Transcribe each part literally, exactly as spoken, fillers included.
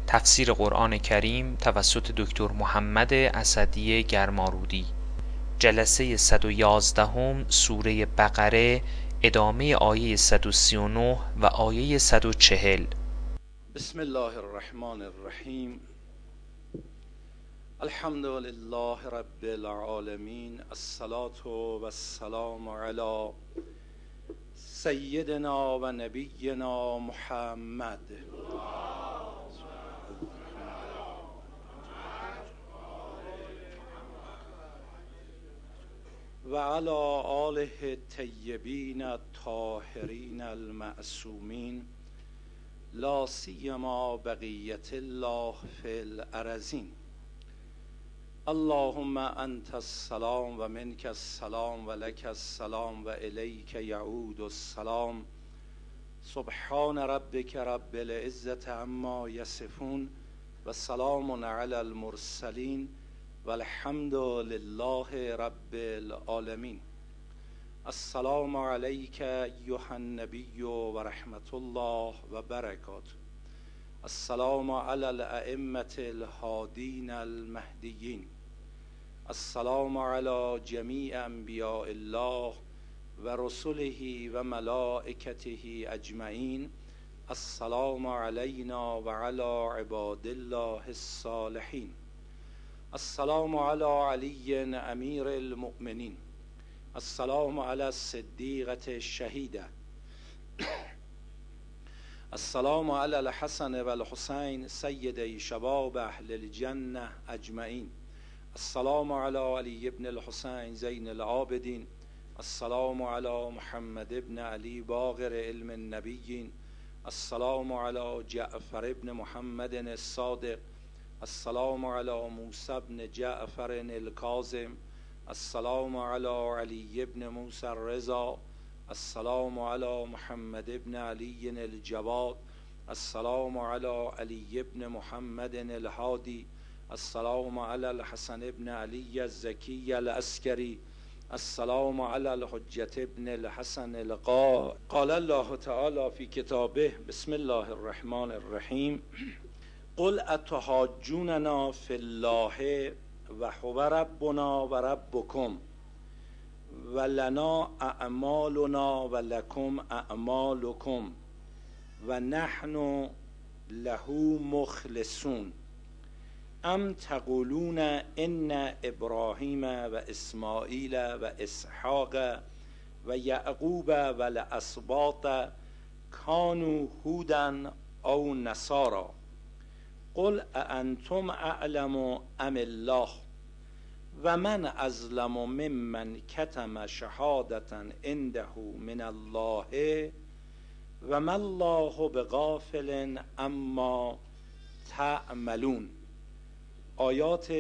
تفسیر قرآن کریم توسط دکتر محمد اسدی گرمارودی، جلسه صد و یازدهم سوره بقره، ادامه آیه صد و سی و نه و آیه صد و چهل. بسم الله الرحمن الرحیم. الحمد لله رب العالمین، الصلاة و السلام علی سیدنا و نبینا محمد و علی آله الطیبین الطاهرین المعصومین، لا سیما بقیت الله فی الارضین. اللهم انت السلام و منک السلام و لک السلام و الیک یعود السلام. سبحان ربک رب العزة عما یصفون و سلام علی المرسلین و الحمد لله رب العالمین. السلام علیک ایها النبی و رحمت الله و برکاته. السلام علی الائمة الهادین المهدیین. السلام علی جمیع انبیاء الله و رسله و ملائکته اجمعین. السلام علینا و علی عباد الله الصالحین. السلام علی علی امیر المؤمنین. السلام علی الصدیقة الشهیدة. السلام علی الحسن و الحسین سیدی شباب اهل الجنة اجمعین. السلام علی علی ابن الحسین زین العابدین. السلام علی محمد ابن علی باقر علم النبیین. السلام علی جعفر ابن محمد الصادق. السلام علی موسی ابن جعفر الکاظم. السلام علی علی ابن موسی الرضا. السلام علی محمد ابن علی الجواد. السلام علی علی ابن محمد الهادی. السلام علی الحسن ابن علی الزکی العسکری. السلام علی الحجة ابن الحسن القا. قال الله تعالی فی کتابه بسم الله الرحمن الرحیم. قل اتحاجوننا فی الله و هو ربنا و ربکم و لنا اعمالنا و لکم اعمالکم و نحن له مخلصون. ام تقولون ان ابراهیم و اسماعیل و اسحاق و یعقوب و الاسباط کانوا هودا او نصارا. قل اانتم اعلم ام الله و من ازلم ممن کتم شهادة عنده من الله و ما الله بغافل اما تعملون. آیات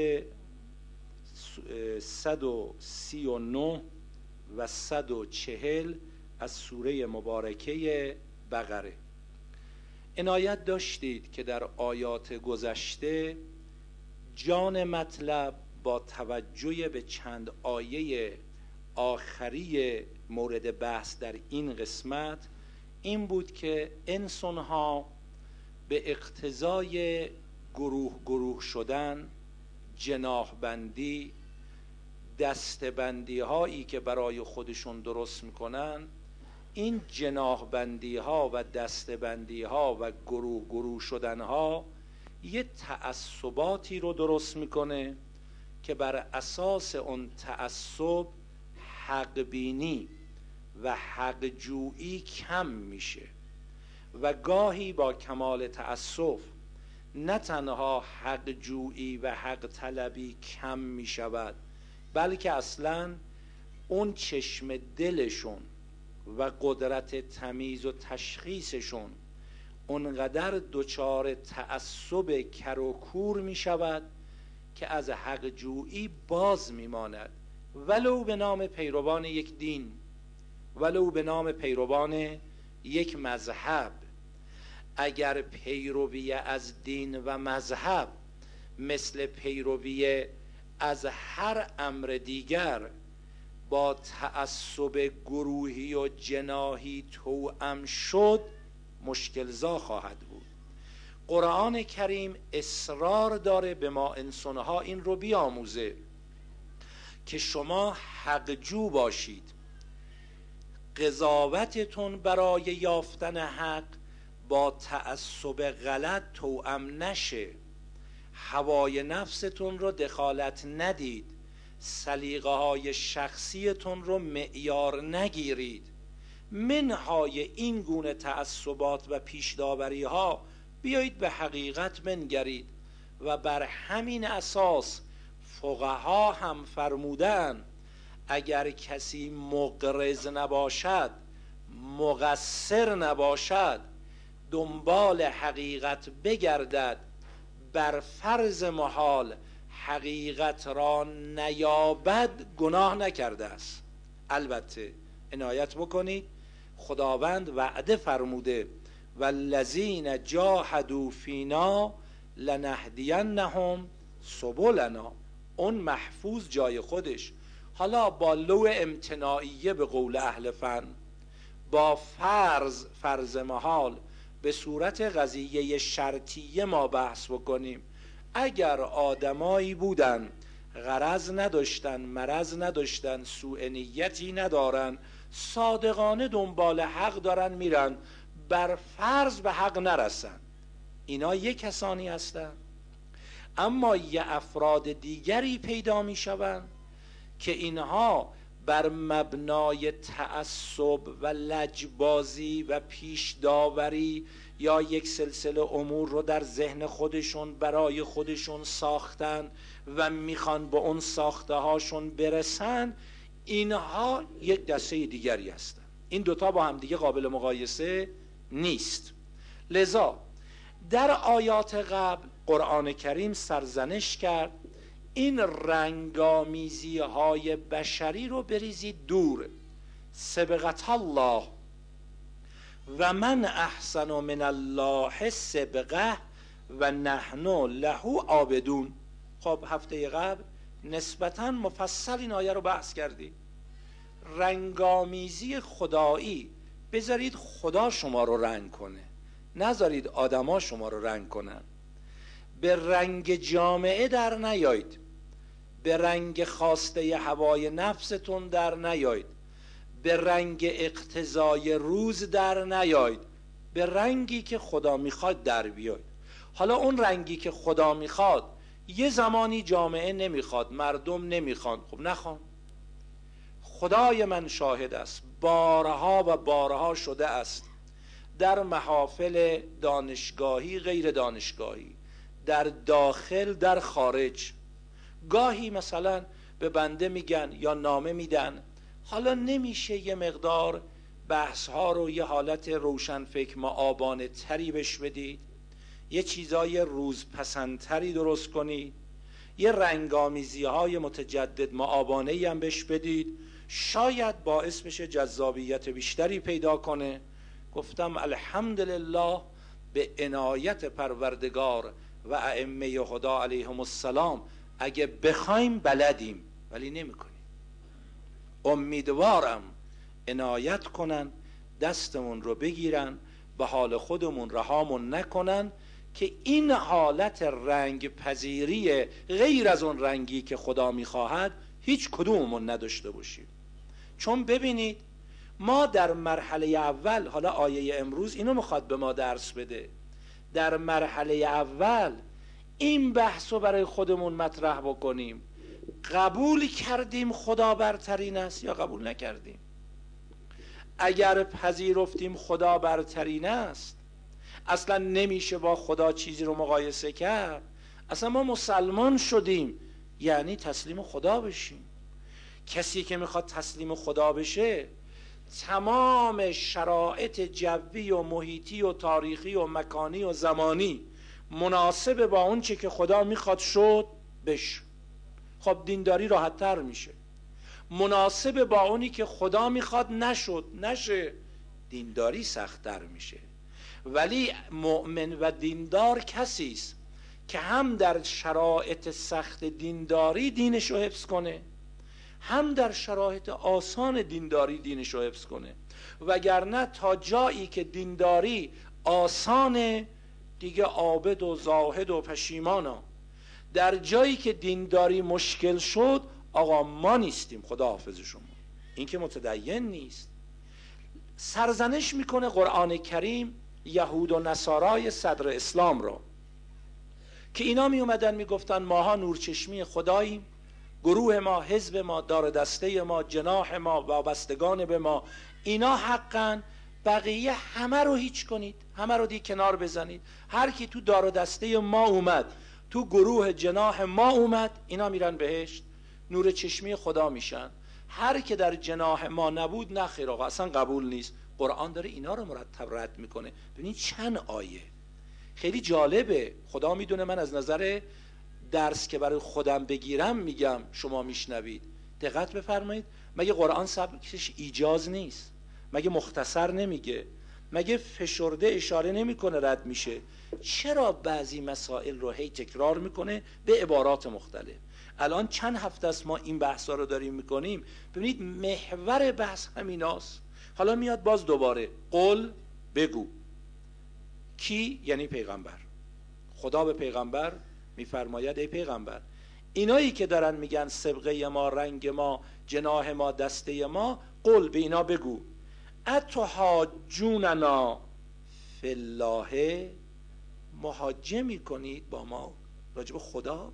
صد و سی و نه و صد و چهل از سوره مبارکه بقره. عنایت داشتید که در آیات گذشته جان مطلب با توجه به چند آیه آخری مورد بحث در این قسمت این بود که انسان‌ها به اقتضای گروه گروه شدن، جناح بندی، دستبندی هایی که برای خودشون درست میکنن، این جناح بندی ها و دستبندی ها و گروه گروه شدن ها یه تعصباتی رو درست میکنه که بر اساس اون تعصب حق بینی و حق جویی کم میشه و گاهی با کمال تعصب نه تنها حق جویی و حق طلبی کم می شود، بلکه اصلا اون چشم دلشون و قدرت تمیز و تشخیصشون اونقدر دچار تعصب کر و کور می شود که از حق جویی باز می ماند، ولو به نام پیروان یک دین، ولو به نام پیروان یک مذهب. اگر پیروی از دین و مذهب مثل پیروی از هر امر دیگر با تعصب گروهی و جناحی توأم شد، مشکلزا خواهد بود. قرآن کریم اصرار داره به ما انسانها این رو بیاموزه که شما حقجو باشید، قضاوتتون برای یافتن حق با تعصب غلط توأم نشه، هوای نفستون رو دخالت ندید، سلیقه های شخصیتون رو معیار نگیرید. منهای این گونه تعصبات و پیشداوری ها بیایید به حقیقت بنگرید و بر همین اساس فقها هم فرمودن اگر کسی مقرض نباشد، مقصر نباشد، دنبال حقیقت بگردد، بر فرض محال حقیقت را نیابد، گناه نکرده است. البته عنایت بکنید خداوند وعده فرموده والذین جاهدوا فینا لنهدینهم سبلنا، اون محفوظ جای خودش. حالا با لو امتناعیه به قول اهل فن، با فرض فرض محال به صورت قضیه شرطیه ما بحث بکنیم، اگر آدمایی بودن غرض نداشتن، مرض نداشتن، سوء نیتی ندارن، صادقانه دنبال حق دارن میرن، بر فرض به حق نرسن، اینا یه کسانی هستن. اما یه افراد دیگری پیدا میشون که اینها بر مبنای تعصب و لجبازی و پیش داوری یا یک سلسله امور رو در ذهن خودشون برای خودشون ساختن و میخوان به اون ساخته هاشون برسن، اینها یک دسته دیگری هستن. این دوتا با هم دیگه قابل مقایسه نیست. لذا در آیات قبل قرآن کریم سرزنش کرد این رنگامیزی های بشری رو بریزید دور. سبقت الله و من احسن من الله سبقه و نحن له عابدون. خب هفته قبل نسبتاً مفصل این آیه رو بحث کردیم. رنگامیزی خدایی، بذارید خدا شما رو رنگ کنه، نذارید آدما شما رو رنگ کنن. به رنگ جامعه در نیایید، به رنگ خواسته هوای نفستون در نیایید، به رنگ اقتضای روز در نیایید، به رنگی که خدا میخواد در بیایید. حالا اون رنگی که خدا میخواد یه زمانی جامعه نمیخواد، مردم نمیخوان، خب نخوان. خدای من شاهد است، بارها و بارها شده است در محافل دانشگاهی غیر دانشگاهی، در داخل در خارج، گاهی مثلا به بنده میگن یا نامه میدن حالا نمیشه یه مقدار بحث ها رو یه حالت روشن فکر معابانه تری بش بدید، یه چیزای روزپسندتری درست کنید، یه رنگامیزی های متجدد معابانه‌ای هم بش بدید، شاید باعث بشه جذابیت بیشتری پیدا کنه. گفتم الحمدلله به عنایت پروردگار و ائمه هدا علیهم السلام اگه بخوایم بلدیم، ولی نمیکنیم. امیدوارم عنایت کنن، دستمون رو بگیرن، به حال خودمون رهامون نکنن که این حالت رنگ پذیری غیر از اون رنگی که خدا میخواهد هیچ کدوممون نداشته باشیم. چون ببینید ما در مرحله اول، حالا آیه امروز اینو میخواد به ما درس بده، در مرحله اول این بحثو برای خودمون مطرح بکنیم، قبول کردیم خدا برترین است یا قبول نکردیم؟ اگر پذیرفتیم خدا برترین است، اصلا نمیشه با خدا چیزی رو مقایسه کرد، اصلا ما مسلمان شدیم، یعنی تسلیم خدا بشیم. کسی که میخواد تسلیم خدا بشه تمام شرایط جوی و محیطی و تاریخی و مکانی و زمانی مناسب با اون چی که خدا میخواد شد بشه. خب دینداری راحت تر میشه. مناسب با اونی که خدا میخواد نشد نشه، دینداری سخت تر میشه. ولی مؤمن و دیندار کسی است که هم در شرایط سخت دینداری دینش رو حفظ کنه، هم در شرایط آسان دینداری دینش رو حفظ کنه. وگرنه تا جایی که دینداری آسانه، دیگه عابد و زاهد و پشیمانا. در جایی که دینداری مشکل شد، آقا ما نیستیم، خدا حافظ شما. این که متدین نیست. سرزنش میکنه قرآن کریم یهود و نصارای صدر اسلام را که اینا می اومدن میگفتن ماها نورچشمی خداییم، گروه ما، حزب ما، دار دسته ما، جناح ما، وابستگان به ما، اینا حقاً، بقیه همه رو هیچ کنید، همه رو دی کنار بزنید. هر کی تو دار دسته ما اومد، تو گروه جناح ما اومد، اینا میرن بهشت، نور چشمی خدا میشن. هر که در جناح ما نبود، نه خیر آقا، اصلا قبول نیست. قرآن داره اینا رو مرتب رد میکنه. ببینید چند آیه، خیلی جالبه. خدا میدونه من از نظر درس که برای خودم بگیرم میگم، شما میشنوید. دقت بفرمایید. مگه قرآن سبکش ایجاز نیست؟ مگه مختصر نمیگه؟ مگه فشرده اشاره نمیکنه رد میشه؟ چرا بعضی مسائل رو هی تکرار میکنه به عبارات مختلف؟ الان چند هفته است ما این بحثا رو داریم میکنیم. ببینید محور بحث همیناست. حالا میاد باز دوباره قل، بگو. کی؟ یعنی پیغمبر. خدا به پیغمبر میفرماید ای پیغمبر، اینایی که دارن میگن سبقه ما، رنگ ما، جناح ما، دسته ما، قل، به اینا بگو اتحاجوننا فی الله، محاجه میکنید با ما راجب خدا؟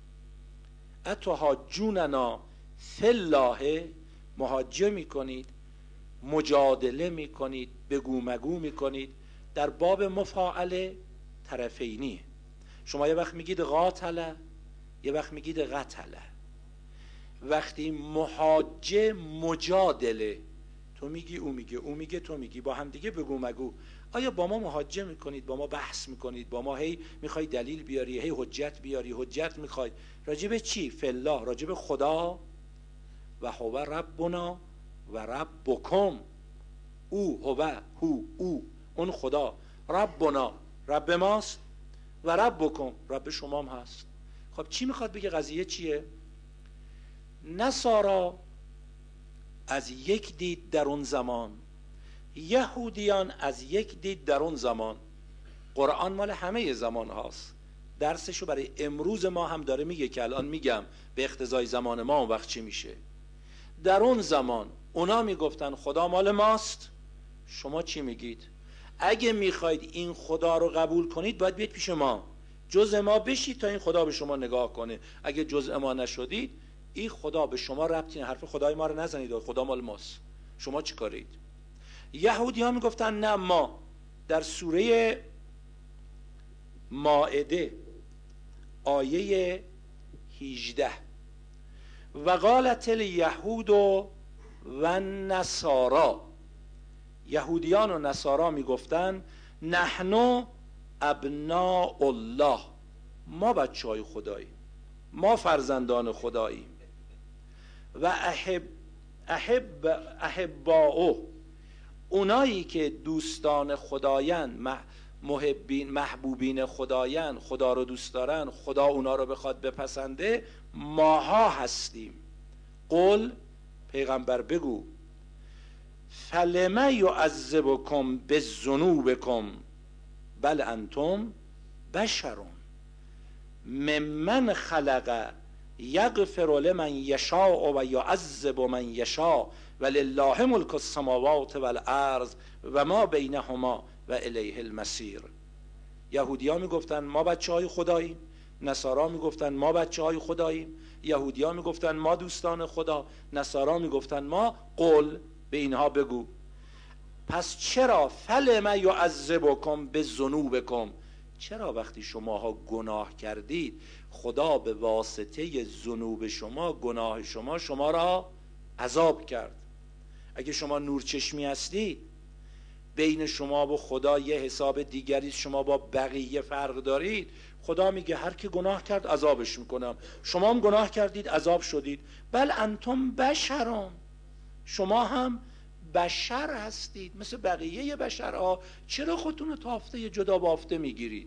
اتحاجوننا فی الله، محاجه میکنید، مجادله میکنید، بگو مگو میکنید. در باب مفاعله طرفینی، شما یه وقت میگید قاتله، یه وقت میگید قتله. وقتی محاجه، مجادله، تو میگی او میگه، او میگه تو میگی، با هم دیگه بگو مگو. آیا با ما محاجه میکنید، با ما بحث میکنید، با ما هی میخوای دلیل بیاری، هی حجت بیاری، حجت میخوای راجب چی؟ فالله، راجب خدا. و هو ربنا و ربکم، او هو، هو او، اون خدا، ربنا رب ماست، و ربکم رب شما هم هست. خب چی میخواد بگه؟ قضیه چیه؟ نصارا از یک دید در اون زمان، یهودیان از یک دید در اون زمان. قرآن مال همه زمان هاست، درسشو برای امروز ما هم داره میگه که الان میگم به اقتضای زمان ما اون وقت چی میشه. در اون زمان اونا میگفتن خدا مال ماست، شما چی میگید؟ اگه میخواید این خدا رو قبول کنید باید بیاید پیش ما، جزء ما بشید تا این خدا به شما نگاه کنه. اگه جزء ما نشدید، این خدا به شما ربطی نه، حرف خدای ما رو نزنید، خدا مال ماست، شما چی کارید؟ یهودی ها میگفتن نه، ما در سوره مائده آیه هجده و قالت الیهود و نصارا، یهودیان و نصارا میگفتن نحنو ابناء الله، ما بچه های خداییم، ما فرزندان خداییم. و احب احب احباؤه، اونایی که دوستان خدایان، محبین محبوبین خدایان، خدا رو دوست دارن، خدا اونا رو بخواد بپسنده، ماها هستیم. قل، پیغمبر بگو، فلما یعذبکم بذنوبکم بل انتم بشرون ممن خلق یغفر لمن یشاء و یعذب من یشاء ولله ملک السماوات والارض و ما بینهما و الیه المصیر. یهودی ها میگفتن ما بچه های خداییم، نصارا میگفتن ما بچه های خداییم. یهودی ها میگفتن ما دوستان خدا، نصارا میگفتن ما. قل، به اینها بگو. پس چرا فلما یعذبکم بذنوبکم، چرا وقتی شماها گناه کردید خدا به واسطه ذنوب شما، گناه شما، شما را عذاب کرد؟ اگه شما نورچشمی هستید، بین شما و خدا یه حساب دیگری، شما با بقیه فرق دارید. خدا میگه هر کی گناه کرد عذابش میکنم، شما هم گناه کردید عذاب شدید. بل انتم بشرون، شما هم بشر هستید مثل بقیه بشرها. چرا خودتون رو تافته جدا بافته میگیرید؟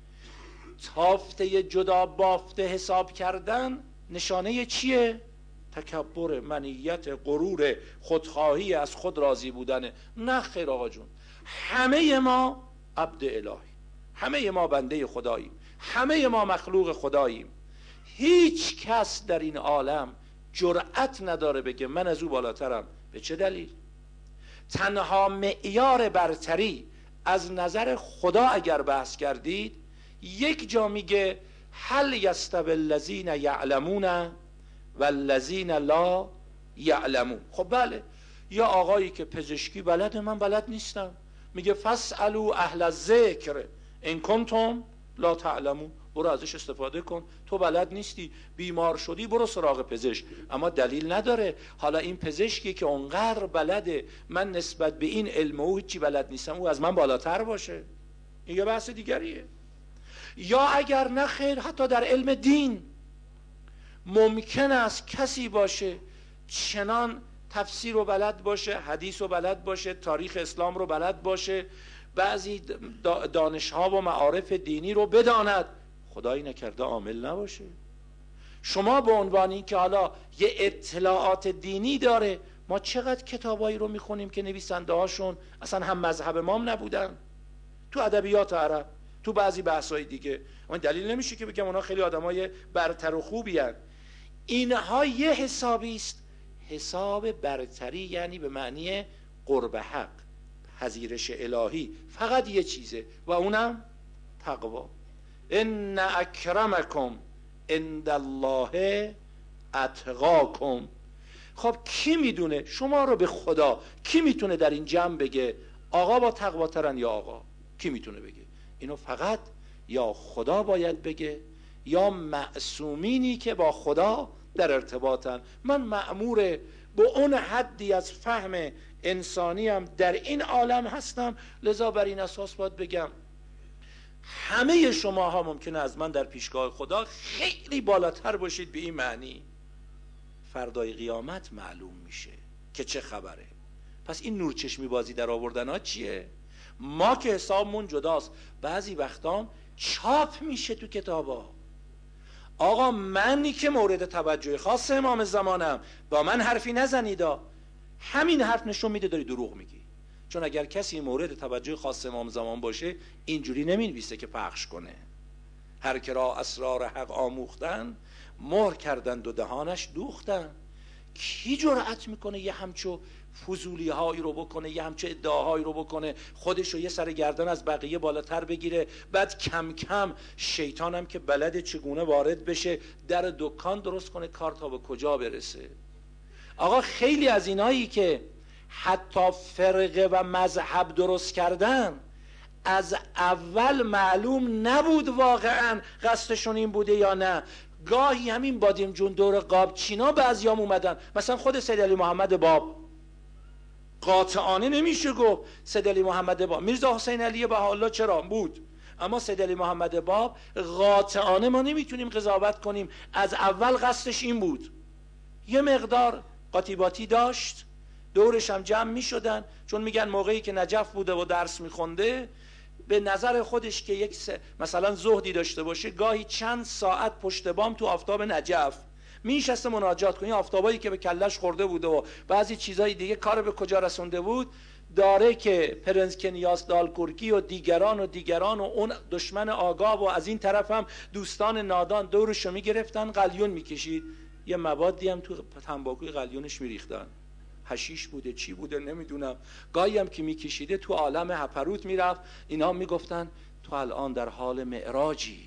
تافته جدا بافته حساب کردن نشانه چیه؟ تکبر، منیت، غرور، خودخواهی، از خود راضی بودن. نه خیر آقا جون، همه ما عبد الهی، همه ما بنده خداییم، همه ما مخلوق خداییم. هیچ کس در این عالم جرأت نداره بگه من از او بالاترم. به چه دلیل؟ تنها معیار برتری از نظر خدا اگر بحث کردید، یک جا میگه هل یستوی الذین یعلمون والذین لا یعلمون. خب بله، یا آقایی که پزشکی بلده، من بلد نیستم، میگه فاسالوا اهل الذکر ان کنتم لا تعلمون. برو ازش استفاده کن، تو بلد نیستی، بیمار شدی برو سراغ پزشک. اما دلیل نداره حالا این پزشکی که اونقدر بلده، من نسبت به این علم او هیچی بلد نیستم، او از من بالاتر باشه. این یه بحث دیگریه. یا اگر نه خیر، حتی در علم دین ممکن است کسی باشه چنان تفسیر رو بلد باشه، حدیث رو بلد باشه، تاریخ اسلام رو بلد باشه، بعضی دانش‌ها و معارف دینی رو بداند، خدایی نکرده عامل نباشه. شما به عنوان این که حالا یه اطلاعات دینی داره، ما چقدر کتابایی رو میخونیم که نویسنده هاشون اصلا هم مذهب ما هم نبودن، تو ادبیات عرب، تو بعضی بحث‌های دیگه. اون دلیل نمیشه که بگم اونا خیلی آدمای برتر و خوبی هن. اینها یه حسابی است، حساب برتری، یعنی به معنی قرب حق، پذیرش الهی. فقط یه چیزه و اونم تقوا. ان اکرمکم عند الله اتقاکم. خب کی میدونه شما رو به خدا، کی میتونه در این جمع بگه آقا با تقوا ترن یا آقا؟ کی میتونه بگه اینو؟ فقط یا خدا باید بگه یا معصومینی که با خدا در ارتباطن. من مأمور به اون حدی از فهم انسانیم در این عالم هستم، لذا بر این اساس باید بگم همه شما ها ممکنه از من در پیشگاه خدا خیلی بالاتر باشید. به این معنی فردای قیامت معلوم میشه که چه خبره. پس این نورچشمی بازی در آوردن ها چیه؟ ما که حسابمون جداست، بعضی وقتا چاپ میشه تو کتابا. آقا منی که مورد توجه خاص امام زمانم، با من حرفی نزنیدا. همین حرف نشون میده داری دروغ میگی. چون اگر کسی مورد توجه خاص امام زمان باشه اینجوری نمینویسه که پخش کنه. هر که را اسرار حق آموختن، مهر کردند و دهانش دوختن. کی جرأت میکنه یه همچو فضولی هایی رو بکنه، یه همچو ادعاهایی رو بکنه، خودش رو یه سر گردن از بقیه بالاتر بگیره، بعد کم کم شیطانم که بلد چگونه وارد بشه، در دکان درست کنه، کار تا به کجا برسه. آقا خیلی از اینایی که حتی فرقه و مذهب درست کردن، از اول معلوم نبود واقعا قصدشون این بوده یا نه. گاهی همین بادیم جون دور قابچینا بعضیام اومدن، مثلا خود سید علی محمد باب، قاطعانه نمیشه گفت سید علی محمد باب، میرزا حسین علی بهاءالله چرا بود، اما سید علی محمد باب قاطعانه ما نمیتونیم قضاوت کنیم از اول قصدش این بود. یه مقدار قاطیباتی داشت، دورش هم جمع میشدن، چون میگن موقعی که نجف بوده و درس میخونده، به نظر خودش که یک مثلا زهدی داشته باشه، گاهی چند ساعت پشت بام تو آفتاب نجف میشسته مناجات کنه. آفتابایی که به کلش خورده بوده و بعضی چیزای دیگه کار به کجا رسونده بود، داره که پرنس کنیاس دالکورکی و دیگران و دیگران و اون دشمن آگاه و از این طرف هم دوستان نادان دورشو میگرفتن، قلیون میکشید، یه موادی هم تو تنباکوی قلیونش میریختن، حشیش بوده چی بوده نمیدونم. گاهی هم که میکشیده تو عالم هپروت میرفت، اینا میگفتن تو الان در حال معراجی،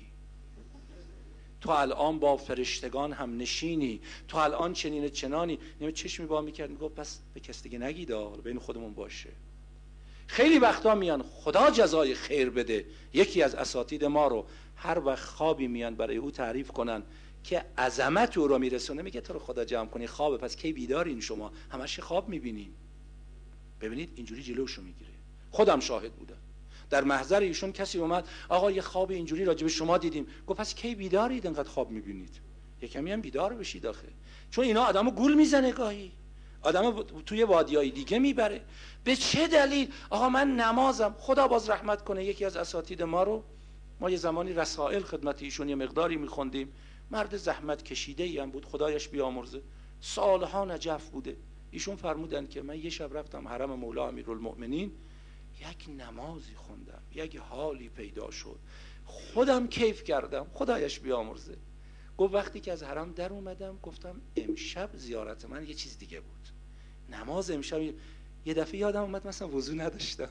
تو الان با فرشتگان هم نشینی، تو الان چنین چنانی. نمی چشمی با میکرد، میگفت پس به کس دیگه نگید، بین خودمون باشه. خیلی وقتا میان خدا جزای خیر بده، یکی از اساتید ما رو هر وقت خوابی میان برای او تعریف کنن که عظمت او رو میرسونه، میگه تو رو خدا جمع کنی خوابه، پس کی بیدارین شما؟ همش خواب میبینین. ببینید اینجوری جلوشو میگیره. خودم شاهد بودم، در محضر ایشون کسی اومد آقا یه خواب اینجوری راجب شما دیدیم. گفت پس کی بیدارید انقدر خواب میبینید؟ یکمی هم بیدار بشید آخه. چون اینا آدمو گول میزنه، گاهی آدمو توی وادیای دیگه میبره. به چه دلیل؟ آقا من نمازم، خدا باز رحمت کنه، یکی از اساتید ما رو، ما یه زمانی رسائل خدمت ایشون یه مقداری میخوندیم، مرد زحمت کشیده ای هم بود، خدایش بیامرزه، سالها نجف بوده. ایشون فرمودن که من یه شب رفتم حرم مولا امیرالمؤمنین، یک نمازی خوندم، یک حالی پیدا شد، خودم کیف کردم، خدایش بیامرزه. گفت وقتی که از حرم در اومدم گفتم امشب زیارت من یه چیز دیگه بود، نماز امشب. یه دفعه یادم اومد مثلا وضو نداشتم.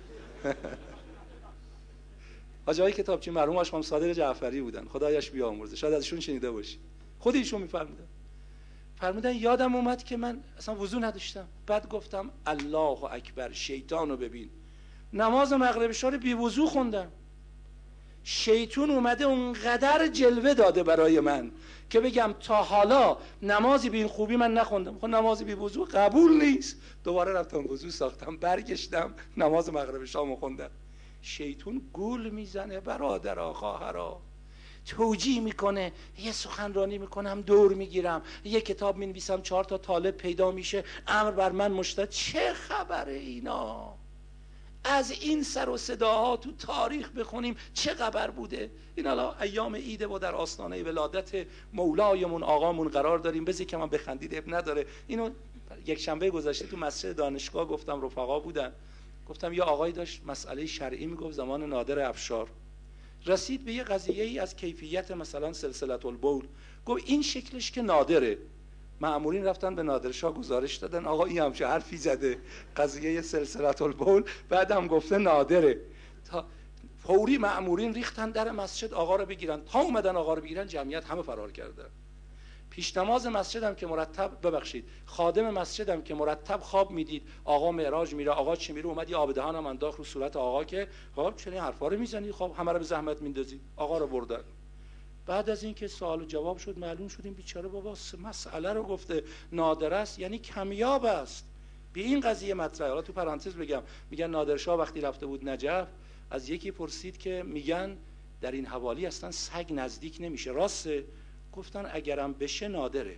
حاجی های کتابچی مرحوم حاج خانم صادق جعفری بودن، خدایش بیامرزه، شاید ازشون شنیده باشی، خود ایشون میفرمودن. فرمودن یادم اومد که من اصلا وضو نداشتم. بعد گفتم الله اکبر، شیطانو ببین، نماز مغرب شار بی وضو خوندم. شیطان اومده اونقدر جلوه داده برای من که بگم تا حالا نمازی بی این خوبی من نخوندم. خب نمازی بی وضو قبول نیست. دوباره رفتم وضو ساختم، برگشتم نماز مغرب شام خوندم. شیطان گول میزنه برادرها خواهرها، توجیه میکنه، یه سخنرانی میکنم، دور میگیرم، یه کتاب مینویسم، چهار تا طالب پیدا میشه، امر بر من مشتد. چه خبره اینا؟ از این سر و صداها تو تاریخ بخونیم چه خبر بوده. این حالا ایام عیده و در آستانه ولادت مولایمون آقامون قرار داریم، بذار که من بخندید اب نداره. اینو یک شنبه گذشته تو مسجد دانشگاه گفتم، رفقا بودن، گفتم یه آقای داشت مسئله شرعی میگفت زمان نادر افشار، رسید به یه قضیه ای از کیفیت مثلا سلسله البول، گفت این شکلش که نادره. مأمورین رفتن به نادرشاه گزارش دادن آقا این همچه حرفی زده قضیه سلسله البول، بعد هم گفته نادره. تا فوری مأمورین ریختن در مسجد آقا رو بگیرن. تا اومدن آقا رو بگیرن جمعیت همه فرار کردن. پیش نماز مسجدم که مرتب ببخشید خادم مسجدم که مرتب خواب میدید آقا معراج میره، آقا چی میره، اومد یه آب دهانم انداخت رو صورت آقا که خب چرا این حرفا رو میزنی، خب همه رو به زحمت میندازی. آقا رو بردن. بعد از اینکه سوال و جواب شد معلوم شد این بیچاره بابا مسئله رو گفته نادر است، یعنی کمیاب است. به این قضیه مطرحه. حالا تو پرانتز بگم، میگن نادرشاه وقتی رفته بود نجف از یکی پرسید که میگن در این حوالی اصلا سگ نزدیک نمیشه، راسته؟ گفتن اگرم بشه نادره.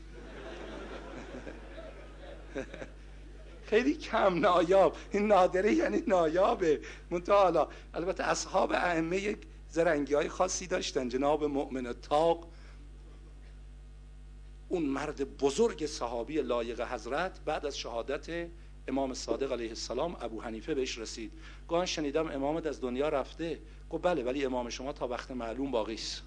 خیلی کم نایاب. این نادره یعنی نایابه. منتها حالا البته اصحاب ائمه یک زرنگی های خاصی داشتن. جناب مؤمن طاق، اون مرد بزرگ صحابی لایق حضرت، بعد از شهادت امام صادق علیه السلام ابو حنیفه بهش رسید، گفت شنیدم امامت از دنیا رفته. گفت بله، ولی امام شما تا وقت معلوم باقی است.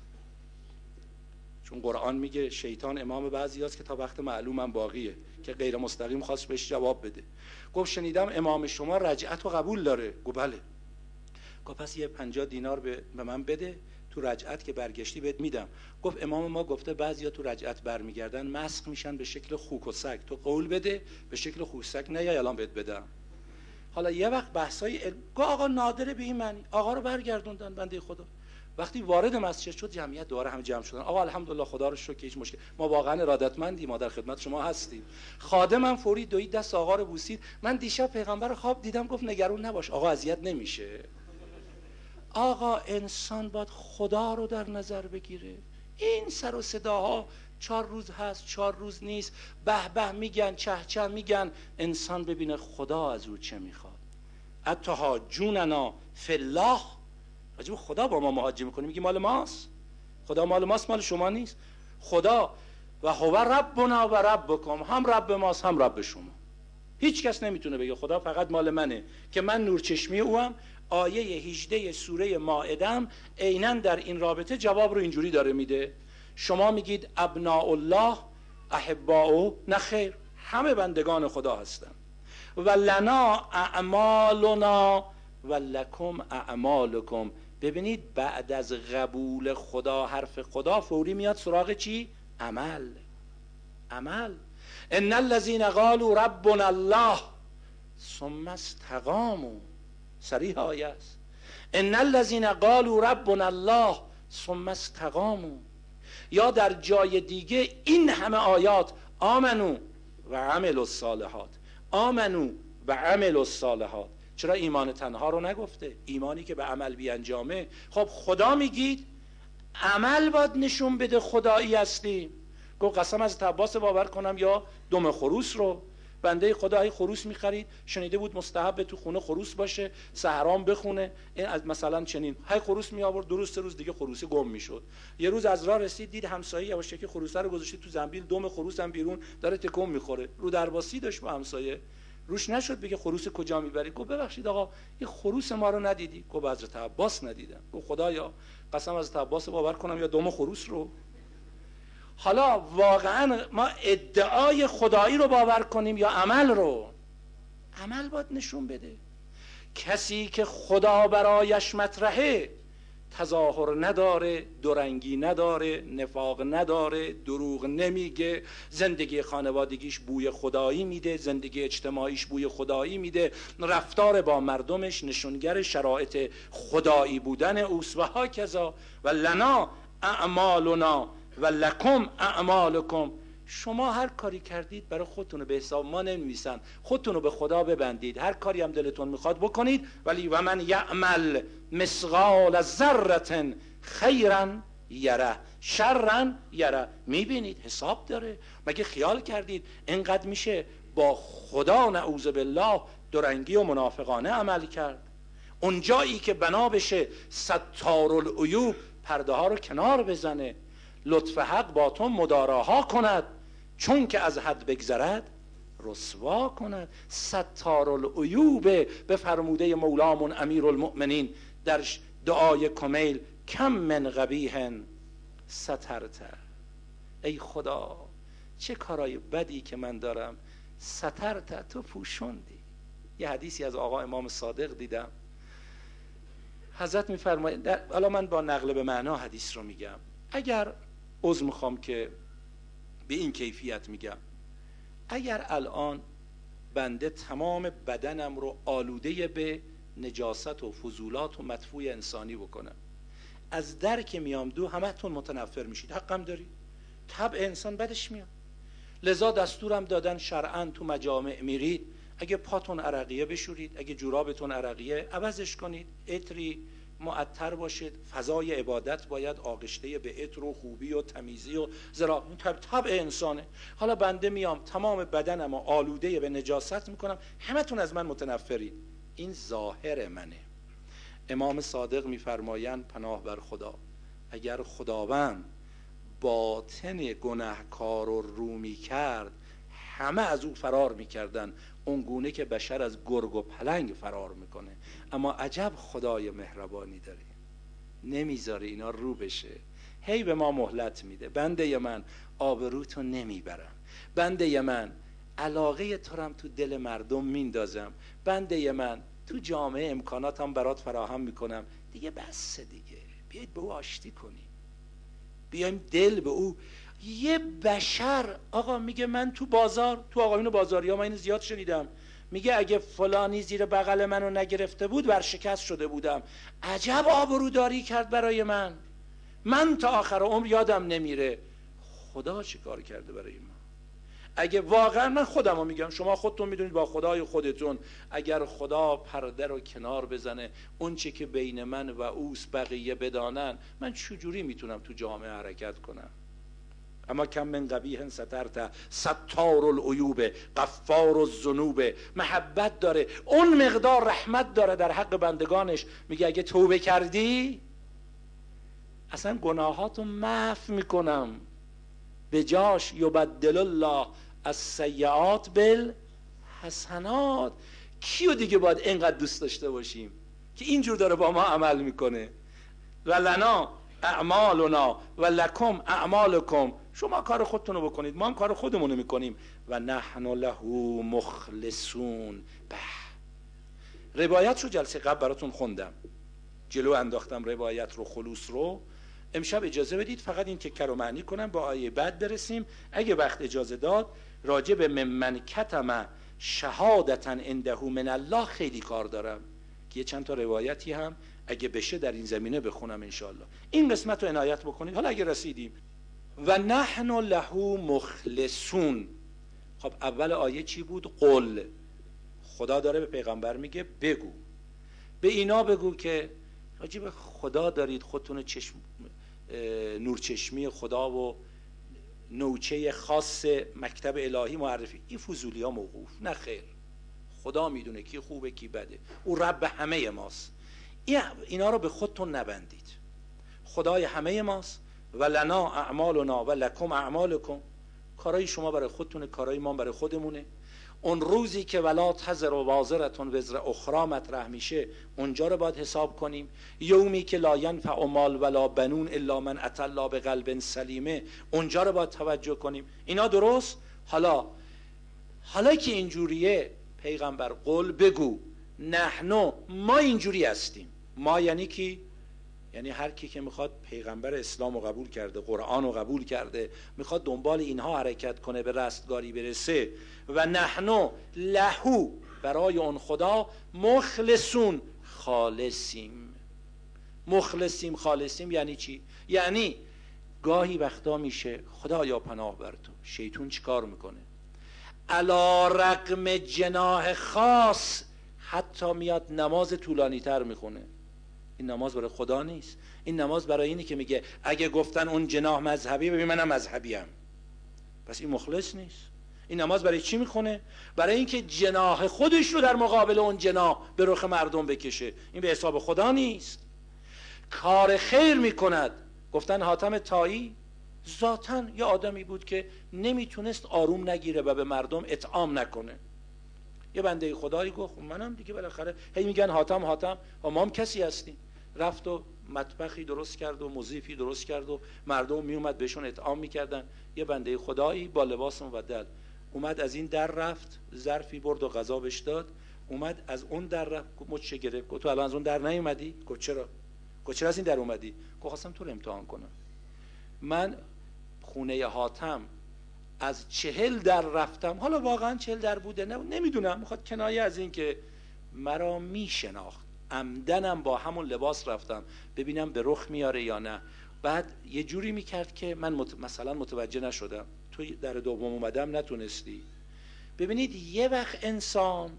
چون قرآن میگه شیطان امام بعضی هست که تا وقت معلوم هم باقیه، که غیر مستقیم خواست بهش جواب بده. گفت شنیدم امام شما رجعت و قبول داره. گفت بله. گفت پس یه پنجاه دینار به من بده، تو رجعت که برگشتی بهت میدم. گفت امام ما گفته بعضیا تو رجعت برمیگردن مسخ میشن به شکل خوک و سگ، تو قول بده به شکل خوک سگ نه یا الان بهت بدم. حالا یه وقت بحثای علم. گفت آقا نادره به این معنی. آقا رو برگردوندن بنده خدا. وقتی وارد مسجد شد جمعیت دوباره هم جمع شدن. آقا الحمدلله خدا رو شکر که هیچ مشکل، ما واقعا ارادتمندیم، ما در خدمت شما هستیم. خادمم فوری دوید دست آقا رو بوسید. من دیشب پیغمبر خواب دیدم، گفت نگران نباش آقا اذیت نمیشه. آقا انسان باید خدا رو در نظر بگیره. این سر و صداها چهار روز هست چهار روز نیست، به به میگن، چه چه میگن، انسان ببینه خدا از او چه میخواد. اتحاجوننا فی الله، راجب خدا با ما مهاجم میکنی، میگی مال ماست، خدا مال ماست مال شما نیست. خدا و هو ربنا و ربکم، هم رب ماست هم رب شما. هیچ کس نمیتونه بگه خدا فقط مال منه که من نورچشمی اوام. آیه هجده سوره مائده عیناً در این رابطه جواب رو اینجوری داره میده. شما میگید ابناء الله احباء، نه خیر، همه بندگان خدا هستن. و لنا اعمالنا و لکم اعمالکم. ببینید بعد از قبول خدا حرف خدا فوری میاد سراغ چی؟ عمل. عمل. ان الذين قالوا ربنا الله ثم استقاموا، صریح آیه است. ان الذين قالوا ربنا الله ثم استقاموا. یا در جای دیگه این همه آیات آمنو و عملوا الصالحات، آمنو و عملوا الصالحات. چرا ایمان تنها رو نگفته؟ ایمانی که به عمل بیانجامه. خب خدا میگید عمل باید نشون بده خدایی هستی. گفت قسم از عباس باور کنم یا دم خروس رو. بنده خدای خروس میخرید، شنیده بود مستحب تو خونه خروس باشه، سحرام بخونه، این از مثلا چنین های خروس می آورد، درست روز دیگه خروس گم میشد. یه روز از راه رسید دید همسایه یواشکی خروسه رو گذاشته تو زنبیل، دم خروس هم بیرون داره تکون میخوره. رو درباسی داشت با همسایه. روش نشد بگه خروس کجا میبری. گفت ببخشید آقا این خروس ما رو ندیدی؟ گفت حضرت عباس ندیدم. گفت خدایا قسم حضرت عباس باور کنم یا دم خروس رو؟ حالا واقعا ما ادعای خدایی رو باور کنیم یا عمل رو؟ عمل باید نشون بده. کسی که خدا برایش مطرحه تظاهر نداره، دورنگی نداره، نفاق نداره، دروغ نمیگه، زندگی خانوادگیش بوی خدایی میده، زندگی اجتماعیش بوی خدایی میده، رفتار با مردمش نشونگر شرایط خدایی بودن اوست. و هاکذا و لنا اعمالنا و لکم اعمالکم. شما هر کاری کردید برای خودتون، به حساب ما نمی‌نویسن، خودتون رو به خدا ببندید، هر کاری هم دلتون میخواد بکنید. ولی و من یعمل مثقال ذره خیرا یره شرا یره. میبینید حساب داره. مگه خیال کردید اینقدر میشه با خدا نعوذ بالله دورنگی و منافقانه عمل کرد؟ اونجایی که بنا بشه ستار العیوب پرده ها رو کنار بزنه، لطف حق با تو مداراها کند، چون که از حد بگذرد رسوا کند. ستار العیوب به فرموده مولامون امیر المؤمنین در دعای کمیل کم من قبیح سترت. ای خدا چه کارای بدی که من دارم، سترت، تو پوشوندی. یه حدیثی از آقا امام صادق دیدم، حضرت میفرماید، حالا من با نقل به معنا حدیث رو میگم، اگر عذر میخوام که به این کیفیت میگم، اگر الان بنده تمام بدنم رو آلوده به نجاست و فضولات و مدفوع انسانی بکنم، از در که میام دو همتون متنفر میشید، حقم دارید، طبع انسان بدش میاد. لذا دستورم دادن شرعاً تو مجامع میرید اگه پاتون عرقیه بشورید، اگه جورابتون عرقیه عوضش کنید، عطری معطر باشید. فضای عبادت باید آغشته به عطر و خوبی و تمیزی و زرا، طبع انسانه. حالا بنده میام تمام بدنم آلوده به نجاست میکنم، همتون از من متنفرید، این ظاهر منه. امام صادق میفرمایند پناه بر خدا، اگر خداوند باطن گناهکار رو رو میکرد همه از او فرار میکردن، اونگونه که بشر از گرگ و پلنگ فرار میکنه. اما عجب خدای مهربانی داره، نمیذاره اینا رو بشه، هی به ما مهلت میده. بنده من آبروتو نمیبرم، بنده من علاقه تو رم تو دل مردم میندازم، بنده من تو جامعه امکاناتم برات فراهم میکنم، دیگه بس دیگه، بیایید به او آشتی کنیم، بیایم دل به او. یه بشر آقا میگه من تو بازار، تو آقایون بازاری ها من اینو زیاد شنیدم، میگه اگه فلانی زیر بغل منو نگرفته بود ورشکست شده بودم. عجب آبروداری کرد برای من، من تا آخر عمر یادم نمیره. خدا چه کار کرده برای ما؟ اگه واقعا، من خودم رو میگم، شما خودتون میدونید با خدای خودتون، اگر خدا پرده رو کنار بزنه، اون چه که بین من و اوست بقیه بدانن، من چجوری میتونم تو جامعه حرکت کنم؟ اما کم من قبیح سترت، ستار العیوب، غفار الذنوب. محبت داره، اون مقدار رحمت داره در حق بندگانش. میگه اگه توبه کردی اصلا گناهاتو معف میکنم، به جاش یبدل الله السیئات بالحسنات. کیو دیگه باید اینقدر دوست داشته باشیم که اینجور داره با ما عمل میکنه؟ و لنا اعمالنا و لکم اعمالکم. شما کار خودتون رو بکنید، ما هم کار خودمون رو میکنیم. و نحن له مخلصون. به روایت رو جلسه قبل براتون خوندم، جلو انداختم روایت رو، خلوص رو. امشب اجازه بدید فقط این تکه رو معنی کنم، با آیه بعد برسیم. اگه وقت اجازه داد راجع به ممن کتم شهادتا عنده من الله خیلی کار دارم که یه چند تا روایتی هم اگه بشه در این زمینه بخونم انشاءالله. این قسمت رو عنایت بکنید. حالا اگه رسیدیم و نحن له مخلصون. خب اول آیه چی بود؟ قل. خدا داره به پیغمبر میگه بگو، به اینا بگو که راجع به خدا دارید خودتون چشم نورچشمی خدا و نوچه خاص مکتب الهی معرفی. این فضولی ها موقوف نه خیر، خدا میدونه کی خوبه کی بده، او رب همه ماست. اینا رو به خودتون نبندید، خدای همه ماست. و لنا اعمالنا و لکم اعمالکم. کارای شما برای خودتونه، کارای ما برای خودمونه. اون روزی که ولا تزر و وازرتون وزر اخرى مطرح میشه اونجا رو باید حساب کنیم. یومی که لا ینفع مال ولا بنون الا من اتى الله بقلب سلیمه اونجا رو باید توجه کنیم. اینا درست؟ حالا حالا که اینجوریه پیغمبر قول بگو نحنو ما اینجوری هستیم. ما یعنی کی؟ یعنی هر کی که میخواد پیغمبر اسلام رو قبول کرده، قرآن رو قبول کرده، میخواد دنبال اینها حرکت کنه به رستگاری برسه. و نحنو لهو برای اون خدا مخلصون خالصیم. مخلصیم خالصیم یعنی چی؟ یعنی گاهی وقتا میشه خدایا پناه بر تو شیطون چیکار میکنه؟ علی رغم جناح خاص حتی میاد نماز طولانی تر میخونه. این نماز برای خدا نیست، این نماز برای اینی که میگه اگه گفتن اون جناح مذهبی ببین منم مذهبیم، پس این مخلص نیست. این نماز برای چی میخونه؟ برای اینکه جناح خودش رو در مقابل اون جناح به رخ مردم بکشه. این به حساب خدا نیست. کار خیر میکند. گفتن حاتم طایی ذاتاً یه آدمی بود که نمیتونست آروم نگیره و به مردم اطعام نکنه. یه بنده خدایی گفت منم دیگه بالاخره هی میگن حاتم حاتم و ما هم کسی هستیم. رفت و مطبخی درست کرد و مضیفی درست کرد و مردم میومد بهشون اطعام میکردن. یه بنده خدایی با لباس مبدل اومد از این در رفت، ظرفی برد و غذا بهش داد. اومد از اون در رفت، مچ گرفت. گفت تو الان از اون در نیومدی؟ گفت چرا؟ گفت چرا از این در اومدی؟ گفت خواستم تو رو امتحان کنم. من خونه حاتم از چهل در رفتم، حالا واقعا چهل در بوده نه نمیدونم، میخواد کنایه از این که مرا میشناخت، عمدنم با همون لباس رفتم ببینم به رخ میاره یا نه. بعد یه جوری میکرد که من مت... مثلا متوجه نشدم، تو در دوم اومدم نتونستی. ببینید یه وقت انسان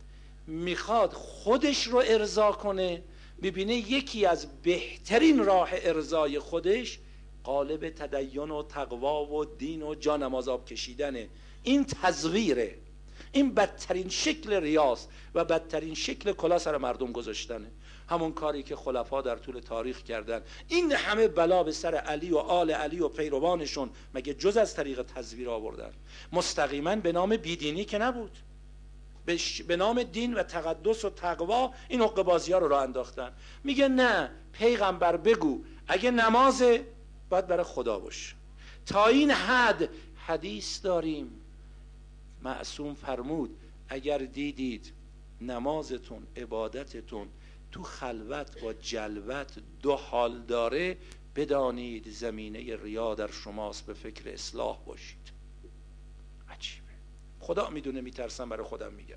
میخواد خودش رو ارضا کنه، ببینه یکی از بهترین راه ارضای خودش قالب تدین و تقوا و دین و جا نماز آب کشیدنه. این تزویره، این بدترین شکل ریاست و بدترین شکل کلا سر مردم گذاشتنه. همون کاری که خلفا در طول تاریخ کردن. این همه بلا به سر علی و آل علی و پیروانشون مگه جز از طریق تزویر آوردن؟ مستقیما به نام بیدینی که نبود، به نام دین و تقدس و تقوا این حقه‌بازی ها رو راه انداختن. میگه نه پیغمبر بگو اگه نماز باید برای خدا باشه. تا این حد حدیث داریم معصوم فرمود اگر دیدید نمازتون عبادتتون تو خلوت و جلوت دو حال داره بدانید زمینه ریا در شماست، به فکر اصلاح باشید. عجیبه. خدا میدونه میترسم برای خودم میگم.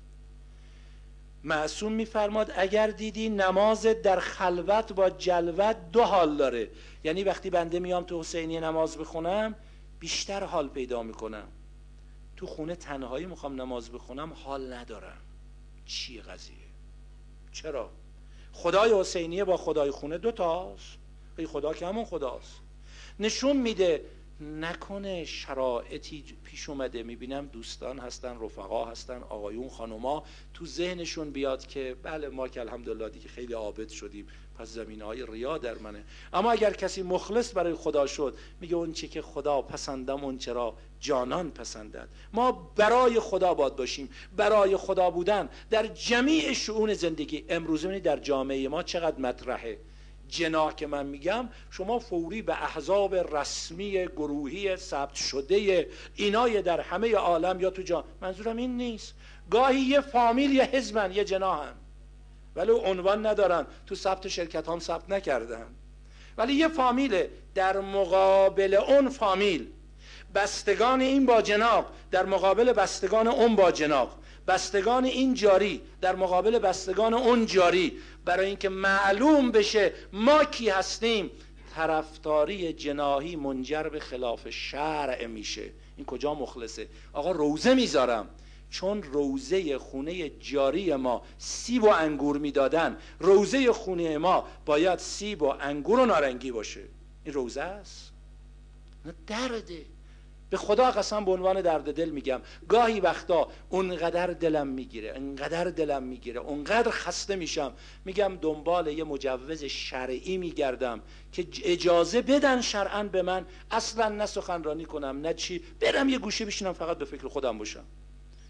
معصوم میفرماد اگر دیدی نماز در خلوت با جلوت دو حال داره، یعنی وقتی بنده میام تو حسینی نماز بخونم بیشتر حال پیدا میکنم، تو خونه تنهایی میخوام نماز بخونم حال ندارم. چیه قضیه؟ چرا؟ خدای حسینیه با خدای خونه دو تاست. خدا که همون خداست. نشون میده نکنه شرایطی پیش اومده، میبینم دوستان هستن، رفقا هستن، آقایون خانوما، تو ذهنشون بیاد که بله ما که الحمدلله دیگه خیلی عابد شدیم پس زمینه‌های ریا در منه. اما اگر کسی مخلص برای خدا شد میگه اون چه که خدا پسندم اون چرا جانان پسندد. ما برای خدا باید باشیم. برای خدا بودن در جمیع شؤون زندگی. امروز ببینید در جامعه ما چقدر مطرحه. جناح که من میگم شما فوری به احزاب رسمی گروهی ثبت شده اینای در همه عالم یا تو جان، منظورم این نیست. گاهی یه فامیل یه حزبن یه جناحن ولی عنوان ندارن، تو ثبت شرکت هم ثبت نکردن، ولی یه فامیل در مقابل اون فامیل بستگان این با جناح در مقابل بستگان اون با جناح، بستگان این جاری در مقابل بستگان اون جاری، برای اینکه معلوم بشه ما کی هستیم. طرفداری جناحی منجر به خلاف شرع میشه. این کجا مخلصه؟ آقا روزه میذارم چون روزه خونه جاری ما سیب و انگور میدادن، روزه خونه ما باید سیب و انگور و نارنگی باشه. این روزه است؟ نه درده. به خدا قسم به عنوان درد دل میگم گاهی وقتا اونقدر دلم میگیره اونقدر دلم میگیره اونقدر خسته میشم میگم دنبال یه مجوز شرعی میگردم که اجازه بدن شرعاً به من اصلا نه سخنرانی کنم نه چی، برم یه گوشه بشینم فقط به فکر خودم باشم.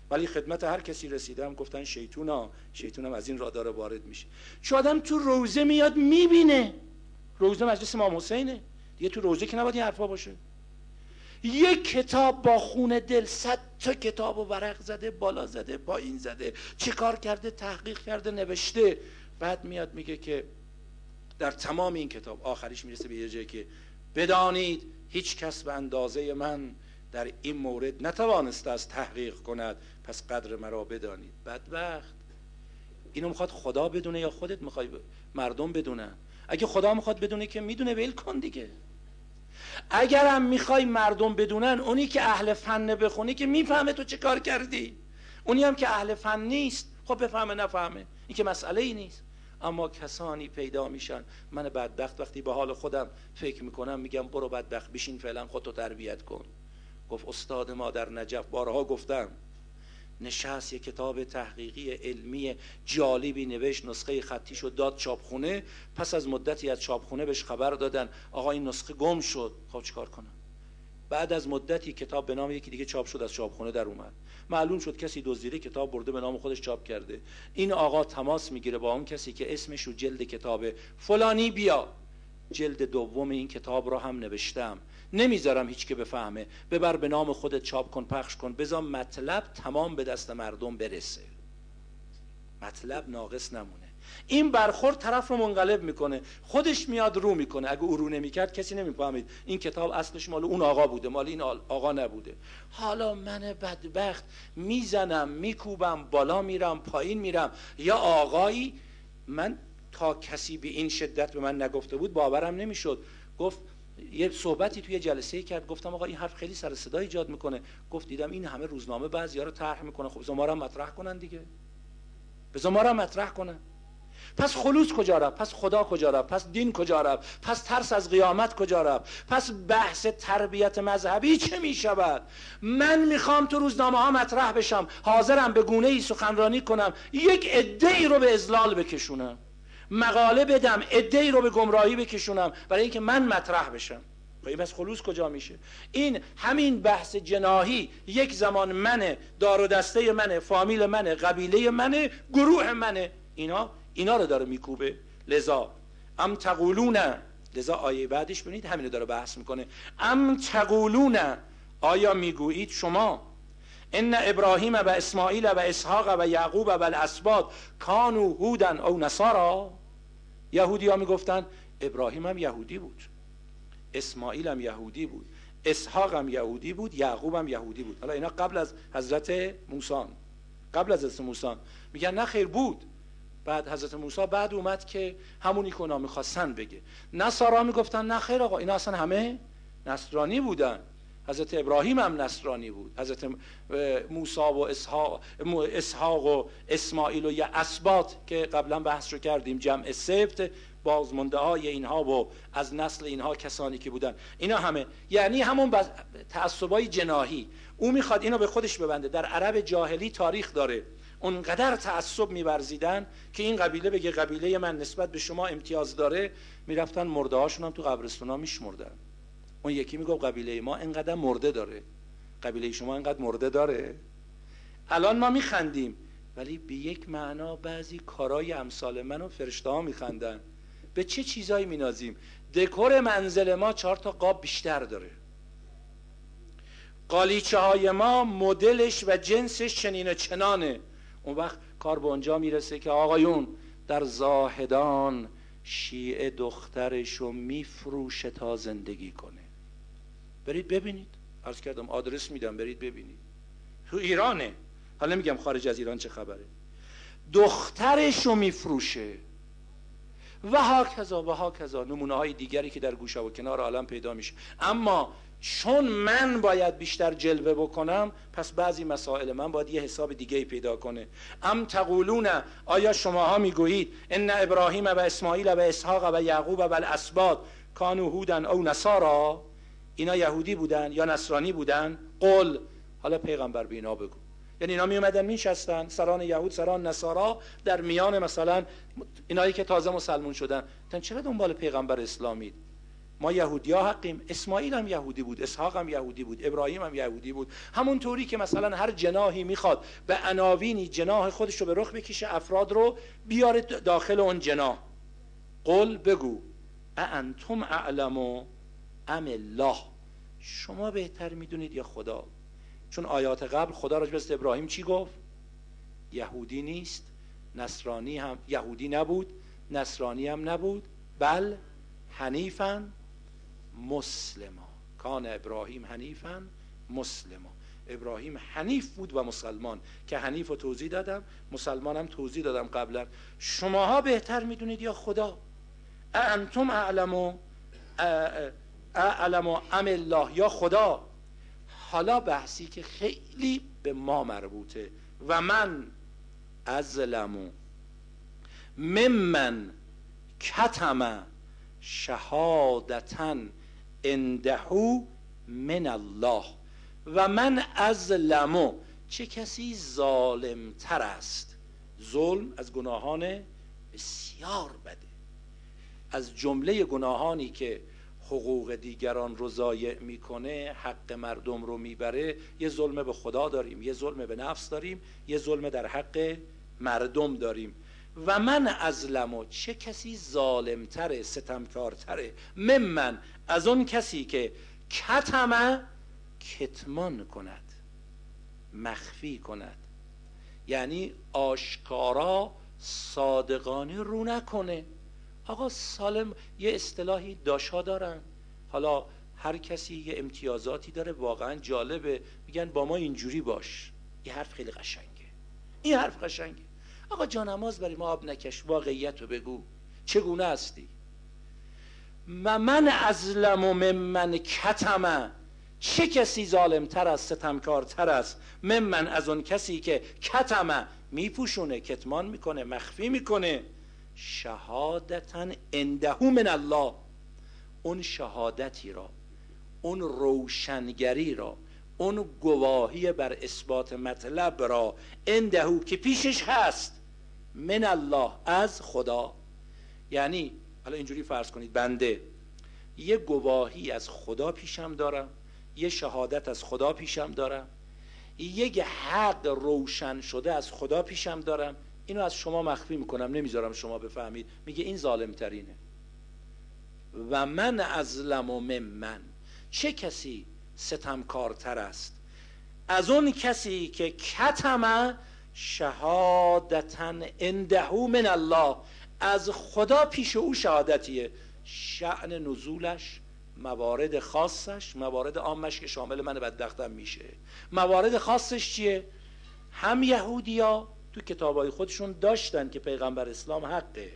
ولی خدمت هر کسی رسیدم گفتن شیطونا، شیطونم از این راه داره وارد میشه. چون آدم تو روزه میاد میبینه، روزه مجلس امام حسینه دیگه، تو روزه که نباید این حرفا باشه. یک کتاب با خون دل صد تا کتاب و ورق زده، بالا زده، پایین زده، چه کار کرده، تحقیق کرده، نوشته، بعد میاد میگه که در تمام این کتاب آخریش میرسه به یه جایی که بدانید هیچ کس به اندازه من در این مورد نتوانسته از تحقیق کند، پس قدر مرا بدانید. بدبخت. اینو میخواد خدا بدونه یا خودت میخوای مردم بدونن؟ اگه خدا میخواد بدونه که میدونه، ول کن دیگه. اگرم میخوای مردم بدونن، اونی که اهل فن بخونی که میفهمه تو چه کار کردی، اونی هم که اهل فن نیست خب بفهمه نفهمه، این که مسئله ای نیست. اما کسانی پیدا میشن، من بدبخت وقتی به حال خودم فکر میکنم میگم برو بدبخت بشین فعلا خودتو تربیت کن. گفت استاد ما در نجف، بارها گفتم، نشست یک کتاب تحقیقی علمی جالبی نوشت، نسخه خطی شد داد چاپخونه، پس از مدتی از چاپخونه بهش خبر دادن آقا این نسخه گم شد. خب چیکار کنم؟ بعد از مدتی کتاب به نام یکی دیگه چاپ شد، از چاپخونه در اومد، معلوم شد کسی دزدیده کتاب برده به نام خودش چاپ کرده. این آقا تماس میگیره با اون کسی که اسمش رو جلد کتاب فلانی، بیا جلد دوم این کتاب رو هم نوشتم، نمیذارم هیچ که بفهمه، ببر به نام خودت چاپ کن، پخش کن، بذار مطلب تمام به دست مردم برسه، مطلب ناقص نمونه. این برخورد طرف رو منقلب میکنه، خودش میاد رو میکنه. اگه او رو نمیکرد کسی نمیفهمید این کتاب اصلش مال اون آقا بوده، مال این آقا نبوده. حالا من بدبخت میزنم، میکوبم، بالا میرم، پایین میرم. یا آقایی، من تا کسی به این شدت به من نگفته بود باورم نمیشد. گفت یه صحبتی توی جلسه کرد، گفتم آقا این حرف خیلی سر صدا ایجاد میکنه. گفت دیدم این همه روزنامه بعضیا رو طرح میکنه، خب بذار ما رو مطرح کنن دیگه، بذار ما رو مطرح کنن. پس خلوص کجا رفت؟ پس خدا کجا رفت؟ پس دین کجا رفت؟ پس ترس از قیامت کجا رفت؟ پس بحث تربیت مذهبی چه میشود؟ من میخوام تو روزنامه ها مطرح بشم، حاضرم به گونه ای سخنرانی کنم، یک عده‌ای رو به اضلال بکشونم، مقاله بدم، عده‌ای رو به گمراهی بکشونم برای اینکه من مطرح بشم. خب پس خلوص کجا میشه؟ این همین بحث جناحی، یک زمان منه، دار و دسته منه، فامیل منه، قبیله منه، گروه منه، اینا اینا رو داره میکوبه. لذا ام تقولون، لذا آیه بعدش ببینید همینو داره بحث میکنه. ام تقولون، آیا میگویید شما، ان ابراهیم و اسماعیل و اسحاق و یعقوب و الاسباط کانوا هودن او نصارا؟ یهودی ها میگفتن ابراهیم هم یهودی بود، اسماعیل هم یهودی بود، اسحاق هم یهودی بود، یعقوب هم یهودی بود. حالا اینا قبل از حضرت موسی، قبل از حضرت موسی. میگن نه خیر بود. بعد حضرت موسی بعد اومد که همونی که اونا میخواستن بگه. نصارا میگفتن نه خیر آقا، اینا اصلا همه نصرانی بودن. حضرت ابراهیم هم نصرانی بود، حضرت موسی و اسحاق, اسحاق و اسماعیل و یا اسباط که قبلا بحث رو کردیم، جمع سبت، بازمانده های اینها و از نسل اینها کسانی که بودن، اینا همه یعنی همون تعصبای جناحی. او میخواد اینو به خودش ببنده. در عرب جاهلی تاریخ داره اونقدر تعصب می‌ورزیدن که این قبیله بگه قبیله من نسبت به شما امتیاز داره، میرفتن مرده هاشون هم تو قبرستونا میشمردن. اون یکی میگه قبیله ما اینقدر مرده داره، قبیله شما اینقدر مرده داره. الان ما میخندیم، ولی به یک معنا بعضی کارای امثال من و فرشته ها میخندن. به چه چیزایی مینازیم؟ دکور منزل ما چهار تا قاب بیشتر داره، قالیچه های ما مدلش و جنسش چنین و چنانه. اون وقت کار به اونجا میرسه که آقایون در زاهدان شیعه دخترشو میفروشه تا زندگی کنه. برید ببینید، عرض کردم آدرس میدم، برید ببینید. تو ایرانه، حالا میگم خارج از ایران چه خبره. دخترشو میفروشه و ها کذا و ها کذا، نمونه های دیگری که در گوشه و کنار عالم پیدا میشه. اما چون من باید بیشتر جلوه بکنم، پس بعضی مسائل من باید یه حساب دیگه پیدا کنه. ام تقولون، آیا شماها میگویید ان ابراهیم و اسماعیل و اسحاق و یعقوب و الاسباط کانوا هودن او نصارا؟ اینا یهودی بودن یا نصرانی بودن؟ قل، حالا پیغمبر به اینا بگو. یعنی اینا می اومدن میشستن، سران یهود سران نصارا، در میان مثلا اینایی که تازه مسلمون شدن، تن چرا دنبال پیغمبر اسلامید؟ ما یهودی ها حقیم. اسماعیل هم یهودی بود، اسحاق هم یهودی بود، ابراهیم هم یهودی بود. همون طوری که مثلا هر جناحی میخواد به عناوینی جناح خودش رو به رخ بکشه، افراد رو بیاره داخل اون جناح. قل بگو اانتم اعلم ام الله، شما بهتر میدونید یا خدا؟ چون آیات قبل خدا راجع به ابراهیم چی گفت؟ یهودی نیست، نصرانی هم یهودی نبود، نصرانی هم نبود، بل حنیفا مسلما. کان ابراهیم حنیفا مسلما. ابراهیم حنیف بود و مسلمان، که حنیف رو توضیح دادم، مسلمان هم توضیح دادم قبلا. شماها بهتر میدونید یا خدا؟ انتم اعلم اعلم ام الله، یا خدا. حالا بحثی که خیلی به ما مربوطه، و من ازلم ممن کتم شهادتا عنده من الله. و من ازلم، چه کسی ظالم تر است؟ ظلم از گناهان بسیار بده. از جمله گناهانی که حقوق دیگران رو ضایع میکنه، حق مردم رو میبره، یه ظلم به خدا داریم، یه ظلم به نفس داریم، یه ظلم در حق مردم داریم. و من ازلمو، چه کسی ظالمتره، ستمکارتره، ممن، از اون کسی که کتمه، کتمان کند، مخفی کند، یعنی آشکارا صادقانه رو نکنه. آقا سالم یه اصطلاحی داشا دارن، حالا هر کسی یه امتیازاتی داره، واقعا جالبه، میگن با ما اینجوری باش. این حرف خیلی قشنگه، این حرف قشنگه. آقا جانماز برای ما آب نکش، واقعیت رو بگو، چگونه هستی؟ من ازلم ممن کتم، چه کسی ظالمتر است، ستمکارتر است، ممن، از اون کسی که کتم، میپوشونه، کتمان میکنه، مخفی میکنه، شهادتا عنده من الله، اون شهادتی را، اون روشنگری را، اون گواهی بر اثبات مطلب را، عنده، که پیشش هست، من الله، از خدا. یعنی حالا اینجوری فرض کنید بنده یه گواهی از خدا پیشم دارم، یه شهادت از خدا پیشم دارم، یک حق روشن شده از خدا پیشم دارم، اینو از شما مخفی میکنم، نمیذارم شما بفهمید. میگه این ظالم ترینه. و من ازلم ممن، چه کسی ستمکارتر است از اون کسی که کتم شهادتا عنده من الله، از خدا پیش او شهادتیه. شأن نزولش، موارد خاصش، موارد عامش که شامل من بدبختم میشه. موارد خاصش چیه؟ هم یهودیا تو کتابای خودشون داشتن که پیغمبر اسلام حقه،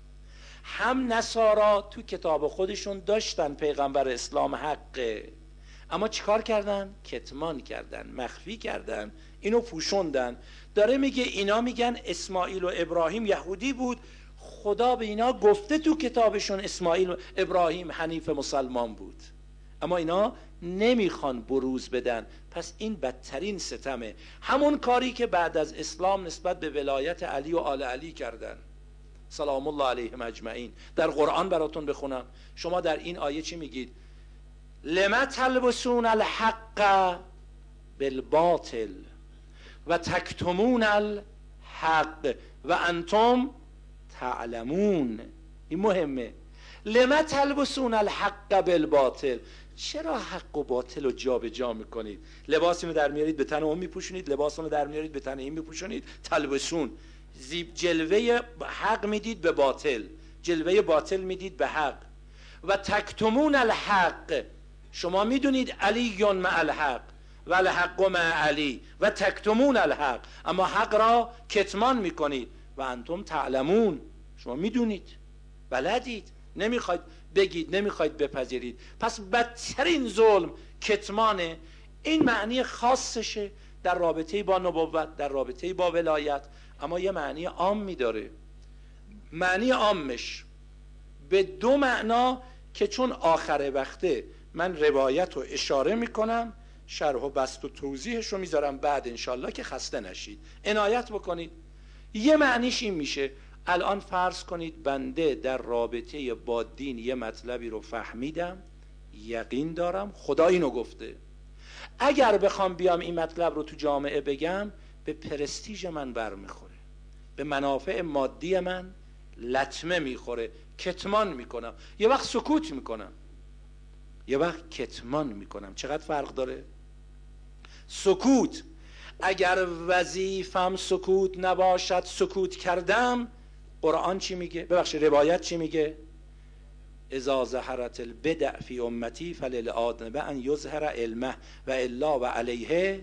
هم نصارا تو کتاب خودشون داشتن پیغمبر اسلام حقه، اما چیکار کردن؟ کتمان کردن، مخفی کردن، اینو پوشوندن. داره میگه اینا میگن اسماعیل و ابراهیم یهودی بود، خدا به اینا گفته تو کتابشون اسماعیل و ابراهیم حنیف مسلمان بود، اما اینا نمیخوان بروز بدن. پس این بدترین ستمه. همون کاری که بعد از اسلام نسبت به ولایت علی و آل علی کردن سلام الله علیهم اجمعین. در قرآن براتون بخونم، شما در این آیه چی میگید؟ لما تلبسون الحق بالباطل و تکتمون الحق و انتم تعلمون. این مهمه. لما تلبسون الحق بالباطل، چرا حق و باطل رو جا به جا میکنید؟ لباسی رو در میارید به تن اون میپوشونید، لباس رو در میارید به تن این میپوشونید. تلبسون، زیب جلوه حق میدید به باطل، جلوه باطل میدید به حق. و تکتمون الحق، شما میدونید علی مع الحق و الحق مع علی و تکتمون الحق، اما حق را کتمان میکنید. و انتم تعلمون، شما میدونید، بلدید، نمیخواید بگید، نمیخواید بپذیرید. پس بدترین ظلم کتمانه. این معنی خاصشه در رابطه با نبوت، در رابطه با ولایت، اما یه معنی عامی داره. معنی عامش به دو معنا که چون آخر وقته من روایت رو اشاره میکنم، شرح و بسط و توضیحش رو میذارم بعد انشالله که خسته نشید، عنایت بکنید. یه معنیش این میشه الان فرض کنید بنده در رابطه با دین یه مطلبی رو فهمیدم، یقین دارم خدا اینو گفته. اگر بخوام بیام این مطلب رو تو جامعه بگم، به پرستیژ من برمیخوره، به منافع مادی من لطمه میخوره، کتمان میکنم. یه وقت سکوت میکنم، یه وقت کتمان میکنم. چقدر فرق داره؟ سکوت، اگر وظیفم سکوت نباشد سکوت کردم. قرآن چی میگه؟ ببخشید روایت چی میگه؟ اذا ظهرت البدع فی امتی فللآدم ان یظهر علمه و الا و علیه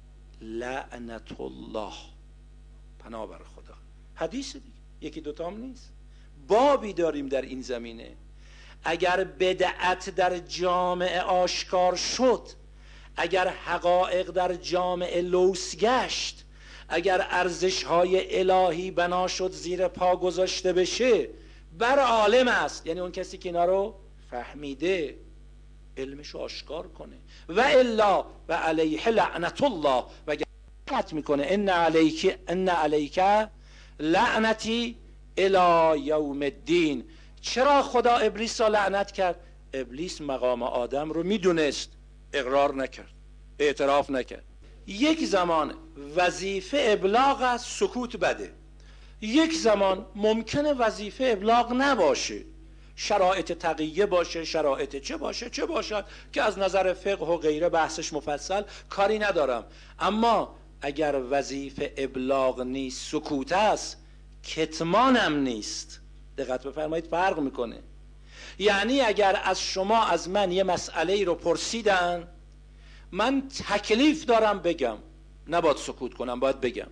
لعنت الله. پناه بر خدا. حدیث دیگه، یکی دوتا هم نیست، بابی داریم در این زمینه. اگر بدعت در جامعه آشکار شد، اگر حقایق در جامعه لوث گشت، اگر ارزش‌های الهی بنا شد زیر پا گذاشته بشه، بر عالم است، یعنی اون کسی که اینا رو فهمیده علمش رو آشکار کنه، و الا و علیه لعنت الله، و قطع میکنه ان علیک ان علیک لعنتی الی یوم الدین. چرا خدا ابلیس را لعنت کرد؟ ابلیس مقام آدم رو میدونست، اقرار نکرد، اعتراف نکرد. یک زمان وظیفه ابلاغ است، سکوت بده. یک زمان ممکنه وظیفه ابلاغ نباشه، شرایط تقیه باشه، شرایط چه باشه چه باشد که از نظر فقه و غیره بحثش مفصل، کاری ندارم. اما اگر وظیفه ابلاغ نیست، سکوت است، کتمانم نیست. دقت بفرمایید، فرق میکنه. یعنی اگر از شما از من یه مسئله رو پرسیدن، من تکلیف دارم بگم، نباید سکوت کنم، باید بگم.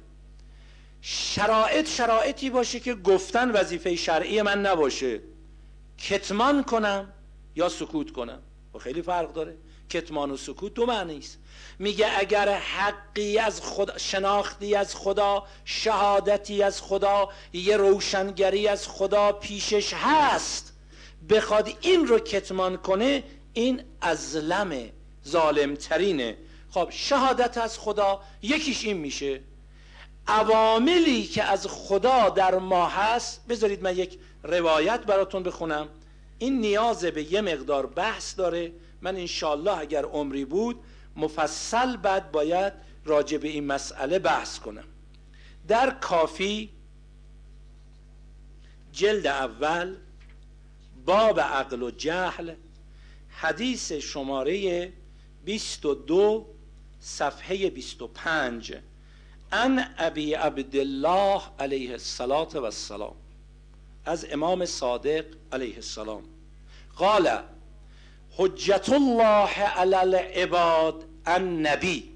شرایط شرایطی باشه که گفتن وظیفه شرعی من نباشه، کتمان کنم یا سکوت کنم، و خیلی فرق داره. کتمان و سکوت دو معنی است. میگه اگر حقی از خدا، شناختی از خدا، شهادتی از خدا، یه روشنگری از خدا پیشش هست، بخواد این رو کتمان کنه، این ازلمه، ظالمترینه. خب شهادت از خدا یکیش این میشه، عواملی که از خدا در ما هست. بذارید من یک روایت براتون بخونم، این نیاز به یه مقدار بحث داره. من انشالله اگر عمری بود مفصل بعد باید راجع به این مسئله بحث کنم. در کافی جلد اول باب عقل و جهل، حدیث شماره بیست و دو صفحه بیست و پنج، ان ابی عبدالله علیه الصلاة و السلام، از امام صادق علیه السلام، قال حجت الله علی العباد النبی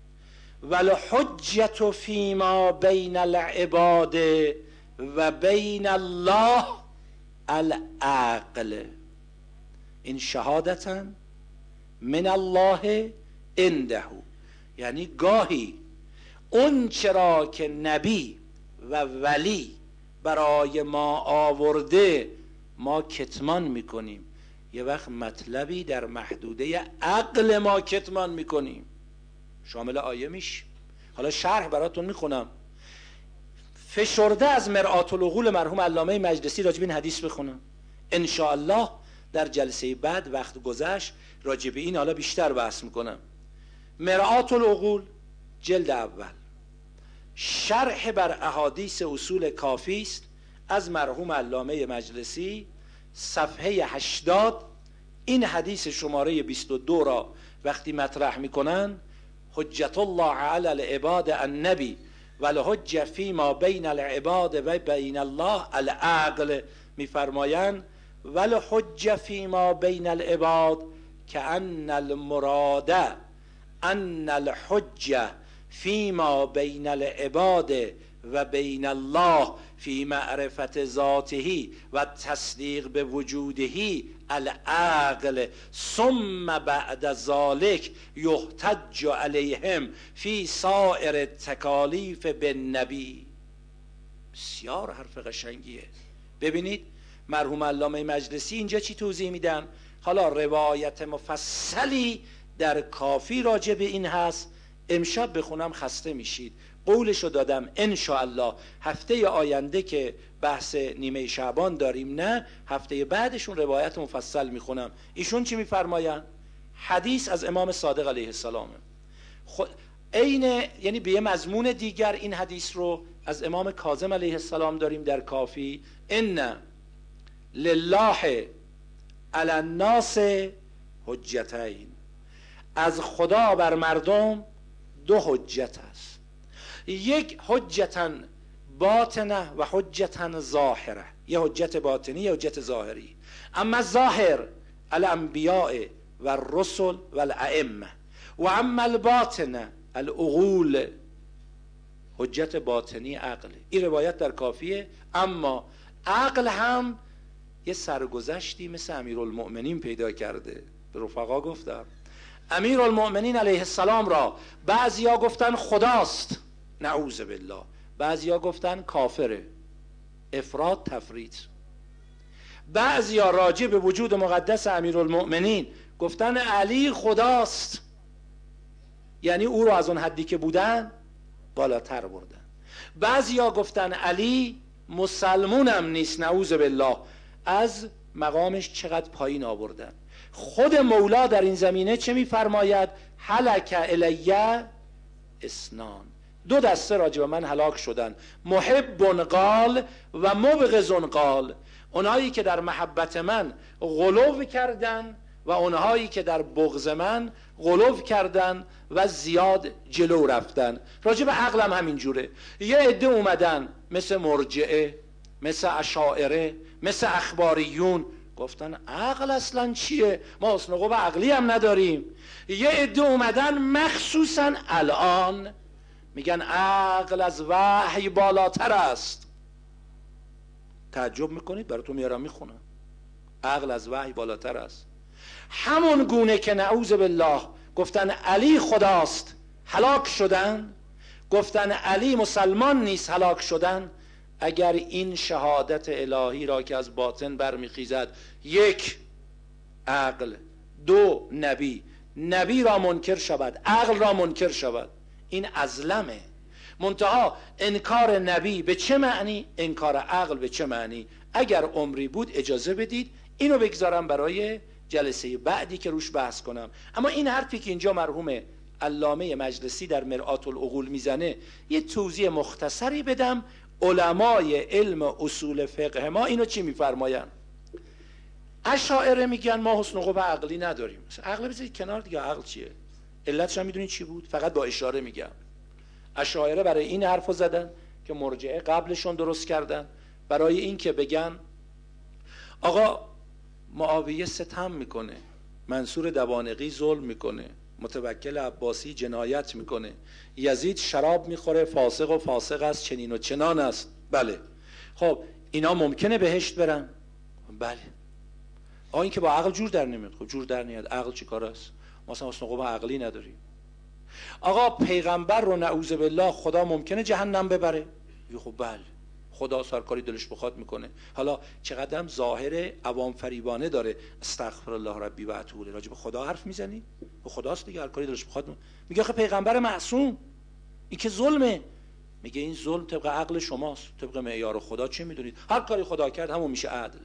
والحجت فیما بین العباد و بین الله العقل. این شهادتا من الله عنده، یعنی گاهی اون چرا که نبی و ولی برای ما آورده ما کتمان میکنیم، یه وقت مطلبی در محدوده عقل ما کتمان میکنیم. شامل آیه میشه. حالا شرح براتون میخونم، فشرده از مرآت العقول مرحوم علامه مجلسی راجب این حدیث بخونم. ان شاء الله در جلسه بعد وقت گذشت راجب این حالا بیشتر بحث میکنم. مرآت العقول جلد اول، شرح بر احادیث اصول کافی است از مرحوم علامه مجلسی، صفحه هشتاد. این حدیث شماره بیست و دو را وقتی مطرح میکنن، حجت الله علی العباد النبی والحجه فیما بین العباد و بین الله العقل، میفرمایند والحجه فیما بین العباد کأن المراد ان الحجه فیما بین العباد و بین الله فی معرفت ذاته و تصدیق به وجوده العقل، ثم بعد ذلك یحتج علیهم فی سائر تکالیف بالنبی. بسیار حرف قشنگیه. ببینید مرحوم علامه مجلسی اینجا چی توضیح میدن. حالا روایت مفصلی در کافی راجع به این هست، امشب بخونم خسته میشید، قولشو دادم ان شاء الله هفته آینده که بحث نیمه شعبان داریم، نه هفته بعدشون روایت مفصل میخونم. ایشون چی میفرماین؟ حدیث از امام صادق علیه السلام، خود عین، یعنی به یه مضمون دیگر این حدیث رو از امام کاظم علیه السلام داریم در کافی: ان لله علی الناس حجتین، از خدا بر مردم دو حجت است، یک حجتا باطنه و حجتا ظاهره، یه حجت باطنی یه حجت ظاهری. اما ظاهر الانبیاء و الرسل و الائمه، و اما الباطنه العقول، حجت باطنی عقل. این روایت در کافیه. اما عقل هم یه سرگذشتی مثل امیرالمؤمنین پیدا کرده. به رفقا گفتم امیرالمؤمنین علیه السلام را بعضیا گفتن خداست، نعوذ بالله، بعضیا گفتن کافره، افراط تفریط. بعضیا راجع به وجود مقدس امیرالمؤمنین گفتن علی خداست، یعنی او رو از اون حدی که بودن بالاتر بردن. بعضیا گفتن علی مسلمونم نیست، نعوذ بالله، از مقامش چقدر پایین آوردن. خود مولا در این زمینه چه میفرماید؟ هلک الیه اسنان، دو دسته راجع به من هلاک شدن، محب قال و مبغض قال، اونهایی که در محبت من غلو کردن و اونهایی که در بغض من غلو کردن و زیاد جلو رفتن. راجع به عقلم همین جوره. یه عده اومدن مثل مرجعه، مثل اشاعره، مثل اخباریون، گفتن عقل اصلا چیه؟ ما حسن قوه عقلی هم نداریم. یه عده اومدن مخصوصا الان میگن عقل از وحی بالاتر است. تعجب میکنید؟ براتون میارم میخونم. عقل از وحی بالاتر است. همون گونه که نعوذ بالله گفتن علی خداست هلاک شدن، گفتن علی مسلمان نیست هلاک شدن. اگر این شهادت الهی را که از باطن برمیخیزد، یک عقل، دو نبی، نبی را منکر شود، عقل را منکر شود، این ازلمه. منتها انکار نبی به چه معنی؟ انکار عقل به چه معنی؟ اگر عمری بود اجازه بدید اینو بگذارم برای جلسه بعدی که روش بحث کنم. اما این حرفی که اینجا مرحوم علامه مجلسی در مرآت العقول میزنه یه توضیح مختصری بدم. علمای علم اصول فقه ما اینو چی میفرماین؟ اشاعره میگن ما حسن قوه عقلی نداریم. عقل بذارید کنار دیگه، عقل چیه؟ علتش هم میدونید چی بود؟ فقط با اشاره میگم. اشاعره برای این حرفو زدن که مرجعه قبلشون درست کردن، برای این که بگن آقا معاویه ستم میکنه، منصور دوانقی ظلم میکنه، متوکل عباسی جنایت میکنه، یزید شراب میخوره، فاسق و فاسق است، چنین و چنان است. بله، خب اینا ممکنه بهشت برن؟ بله. آقا این که با عقل جور در نمیاد. خب جور در نیاد، عقل چی کار است؟ ما اصلا حسن قوه عقلی نداریم. آقا پیغمبر رو نعوذ بالله خدا ممکنه جهنم ببره؟ خب بله، خدا هر کاری دلش بخواد میکنه. حالا چقدر هم ظاهر عوام فریبانه داره. استغفر الله ربی و اتوب الیه. راجع به خدا حرف میزنی؟ به خداست دیگه، هر کاری دلش بخواد میگه. آخه پیغمبر معصوم، این که ظلمه. میگه این ظلم طبق عقل شماست، طبق معیار خدا چی میدونید؟ هر کاری خدا کرد همون میشه عدل.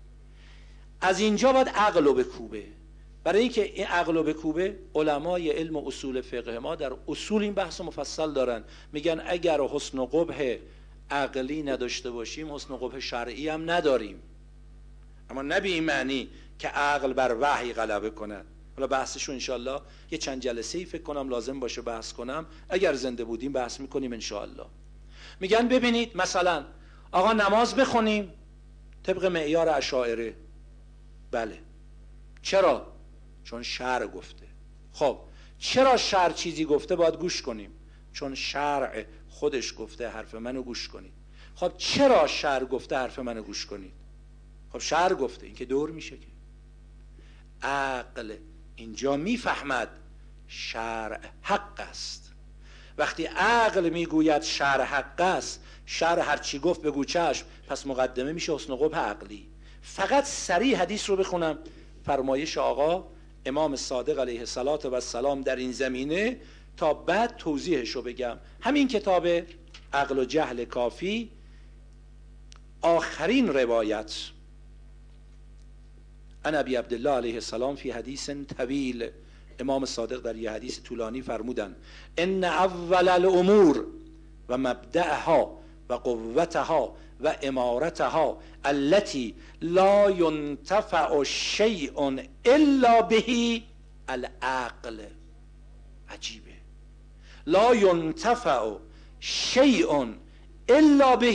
از اینجا باید عقل رو بکوبه. برای اینکه این عقل رو بکوبه، علمای علم و اصول فقه ما در اصول این بحث مفصل دارن. میگن اگر حسن و قبح عقلی نداشته باشیم، حسن و قبح شرعی هم نداریم. اما نه به این معنی که عقل بر وحی غلبه کند. حالا بحثشو انشالله یه چند جلسه ای فکر کنم لازم باشه بحث کنم. اگر زنده بودیم بحث میکنیم انشالله. میگن ببینید مثلا آقا نماز بخونیم طبق معیار اشاعره. بله. چرا؟ چون شرع گفته. خب چرا شرع چیزی گفته باید گوش کنیم؟ چون شرع خودش گفته حرف منو گوش کنید. خب چرا شرع گفته حرف منو گوش کنید؟ خب شرع گفته، این که دور میشه که. عقل اینجا میفهمد شرع حق است. وقتی عقل میگوید شرع حق است، شرع هر چی گفت بگو چشم، پس مقدمه میشه حسن قبح عقلی. فقط سریع حدیث رو بخونم. فرمایش آقا امام صادق علیه السلام در این زمینه تا بعد توضیحش رو بگم. همین کتاب عقل و جهل کافی آخرین روایت عن ابی عبدالله علیه السلام فی حدیث طویل، امام صادق در یه حدیث طولانی فرمودن ان اول الامور و مبدأها و قوتها و امارتها التي لا ينتفع شیء الا به العقل. عجیبه، لا ينتفع شیء الا به،